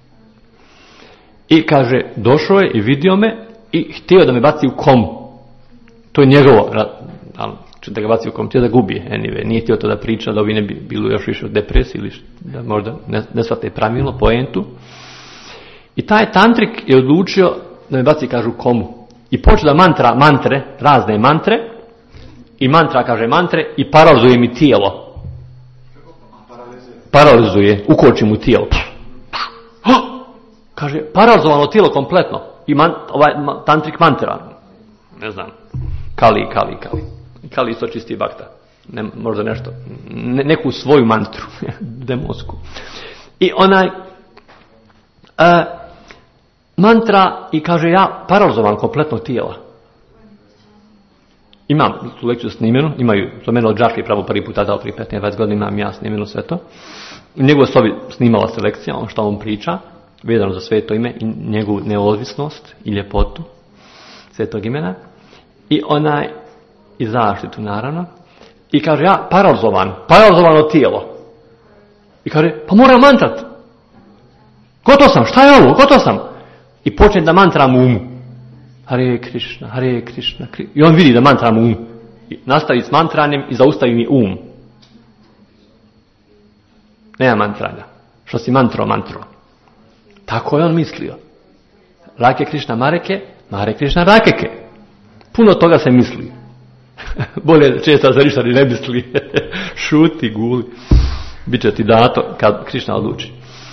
I kaže, došao je i vidio me i htio da me baci u komu. To je njegovo, da ga baci u komu, htio da gubi, anyway. Nije htio to da priča, da ovi ne bi bilo još više u depresiji ili da možda ne, ne shvate pravilno, poentu. I taj tantrik je odlučio da me baci, kažu, komu. I počeo da mantra, mantre, razne mantre, i mantra kaže mantre i paralizuje mi tijelo. Paralizuje, ukoči mu tijelo. Kaže, paralizovano tijelo kompletno. I man, ovaj tantrik mantra. Ne znam. Kali, kali, kali. Kali isto čisti bakta. Ne, možda nešto. Ne, neku svoju mantru. Demonsku. I onaj uh, mantra i kaže, ja paralizovan kompletno tijela. Imam tu lekciju snimenu, imaju, to mene od Džaki pravo prvi puta dao prije petnaest dvadeset godina, imam ja snimenu sve to. U njegovoj sobi snimala se lekcija, ono što on priča, vezano za sveto ime i njegovu neovisnost i ljepotu svetog imena. I onaj, i zaštitu naravno. I kaže, ja paralizovan, paralizovano tijelo. I kaže, pa moram mantrat. Gotov sam, šta je ovo, gotov sam. I počne da mantram u umu. Hare Krishna, Hare Krishna, Krishna. I on vidi da mantram um. I nastavi s mantranjem i zaustavi mi um. Nema mantranja. Što si mantro, mantro. Tako je on mislio. Rake Krishna Mareke, Mare Krishna Rakeke. Puno toga se misli. Bolje često za ništa ni ne misli. Šuti, guli. Biće ti dato kad Krishna odluči.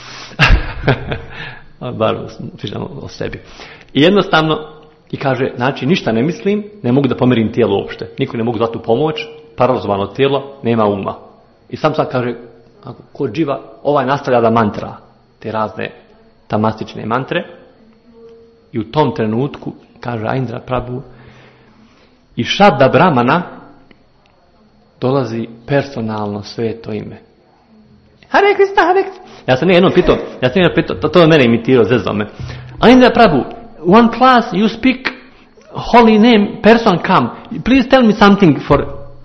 Bar pričamo o sebi. I jednostavno, i kaže, znači ništa ne mislim, ne mogu da pomerim tijelo uopšte. Niko ne mogu dati u pomoć, paralizovano tijelo, nema uma. I sam sad kaže, ako kod živa, ovaj nastavlja da mantra, te razne tamastične mantre. I u tom trenutku, kaže Aindra Prabhu, i Šadda Brahmana dolazi personalno sveto ime. Hare Krishna, Hare Krishna. Ja sam jednom pitao, ja sam jednom pitao, to, to je mene imitirao, zezao me. Aindra Prabhu, one class you speak holy name, person come. Please tell me something for...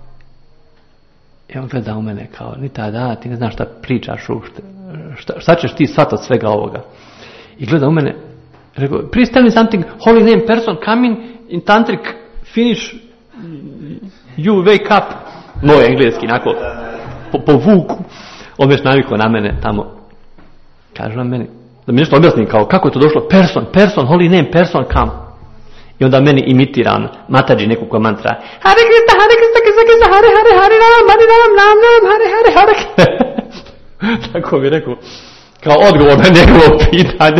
I on gleda u mene kao, Nita, da, ti ne znaš šta pričaš uopšte. Šta, šta ćeš ti sad od svega ovoga? I gleda u mene, rekao, please tell me something, holy name, person come in in tantric finish, you wake up, moj engleski, onako, po, po vuku, on već navikao na mene tamo, kaže on meni, da mi nešto objasnim kao, kako je to došlo, person, person, holy name, person, come. I onda meni imitiran Mataji neku koja mantra, Hare Krishna, Hare Krishna, Krishna Krishna, Hare Hare, Hare Ram, Hare Ram, Ram Ram, Hare Hare, Hare. Tako bi rekao, kao odgovor na njegovo pitanje.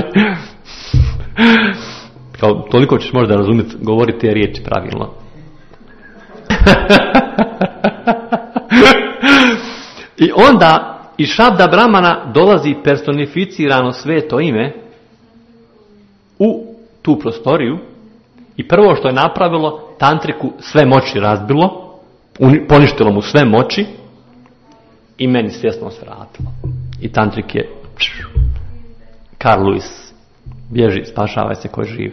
Kao, toliko ćeš možda razumjeti, govoriti te riječi pravilno. I onda iz Šabda Brahmana dolazi personificirano sveto ime u tu prostoriju i prvo što je napravilo, tantriku sve moći razbilo, poništilo mu sve moći i meni svjesnost vratilo. I tantrik je Carl Lewis, bježi, spašavaj se ko je živ.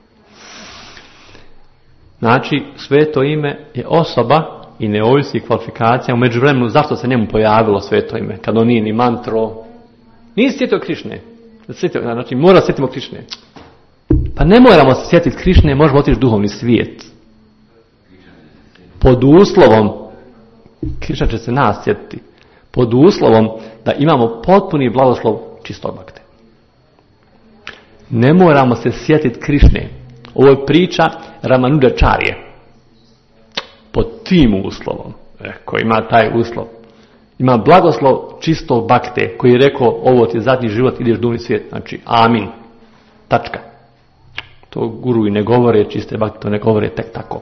Znači, sveto ime je osoba i ne ovisi kvalifikacija. U međuvremenu, zašto se njemu pojavilo sveto ime? Kad on nije ni mantro. Nisi sjetio Krišne. Znači, mora sjetimo Krišne. Pa ne moramo se sjetiti Krišne, možemo otići duhovni svijet. Pod uslovom, Krišna će se nas sjetiti, pod uslovom da imamo potpuni blagoslov čistog bakte. Ne moramo se sjetiti Krišne. Ovo je priča Ramanuđačarje. Pod tim uslovom, e, koji ima taj uslov, ima blagoslov čistog bakte, koji je rekao, ovo ti je zadnji život, ideš duhovni svijet. Znači, amin. Tačka. To guru i ne govore, čiste bakte, to ne govore tek tako.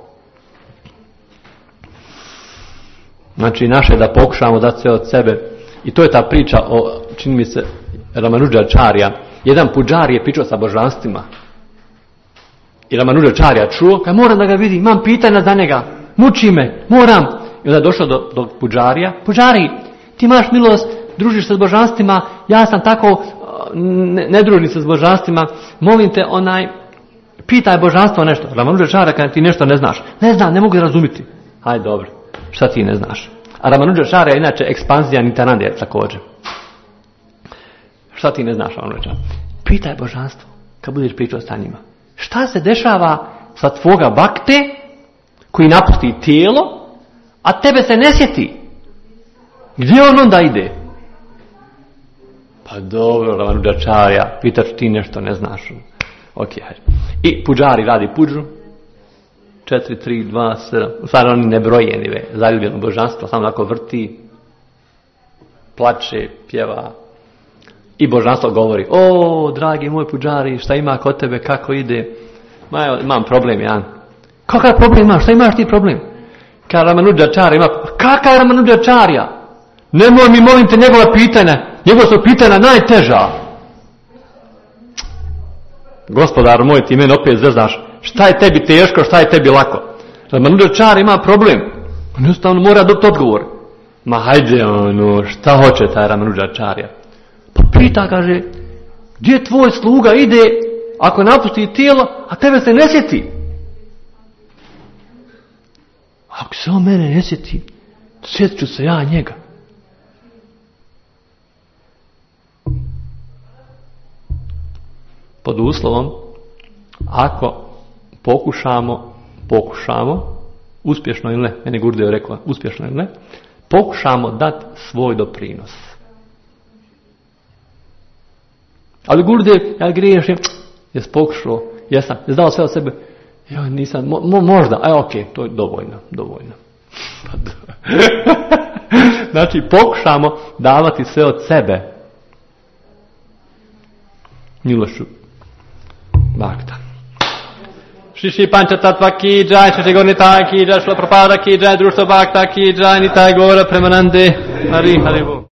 Znači, naše da pokušamo dati sve od sebe. I to je ta priča o, čini mi se, Ramanuđačarja. Jedan puđar je pričao sa božanstvima. I Ramanuđačarja čuo, kaj moram da ga vidim, imam pitanja za njega, muči me, moram. I onda je došao do, do puđarija. Puđari, ti imaš milost, družiš se s božanstvima, ja sam tako ne, ne družim se s božanstvima, molim te, onaj, pitaj božanstvo nešto. Ramanuđačarja kada ti nešto ne znaš. Ne znam, ne mogu razumjeti. Hajde, dobro, šta ti ne znaš? A Ramanuđačarja je inače ekspanzija Nitanande također. Šta ti ne znaš, Ramanuđačarja? Pitaj božanstvo, kad budeš pričao sa njima. Šta se dešava sa tvoga bakte koji napusti tijelo, a tebe se ne sjeti? Gdje on onda ide? Pa dobro, Ramanuđačarja, pitaš ti nešto ne znaš. Ok, hajde. I puđari radi puđu. četiri, tri, dva, sedam. U stvari oni nebrojeni, ve, zaljubljeno božanstvo, samo onako vrti, plače, pjeva. I božanstvo govori, o, dragi moj puđari, šta ima kod tebe, kako ide? Ma, evo, imam problem, Jan. Kakav problem imaš? Šta imaš ti problem? Kada Ramanuđačarja ima, kakav je Ramanuđačarja? Nemoj mi, molim te, njegova pitanja. Njegova su pitanja najteža. Gospodar moj, ti meni opet zeznaš. Šta je tebi teško, šta je tebi lako? Ramanuđačarja ima problem. On jednostavno mora dobiti odgovor. Ma hajde, ono, šta hoće taj Ramanuđačarja? Pa pita, kaže, gdje tvoj sluga ide ako napusti tijelo, a tebe se ne sjeti? Ako se on mene ne sjeti, sjetit ću se ja njega. Pod uslovom, ako pokušamo, pokušamo, uspješno ili ne, meni Gurdev rekla, uspješno ili ne, pokušamo dati svoj doprinos. Ali Gurdev, ja griješim, jes pokušao, jesam, jes dao sve od sebe, joj, nisam, mo, mo, možda, aj ok, to je dovoljno, dovoljno. Znači, pokušamo davati sve od sebe. Milošu Bhakta. Shri Pancha Tattva ki jai, Shri Gornitai ki jai, Shri Prabhupada ki jai, Društvo Bhakta ki jai, Nitai Gora Premanande, Hari Hari Bol.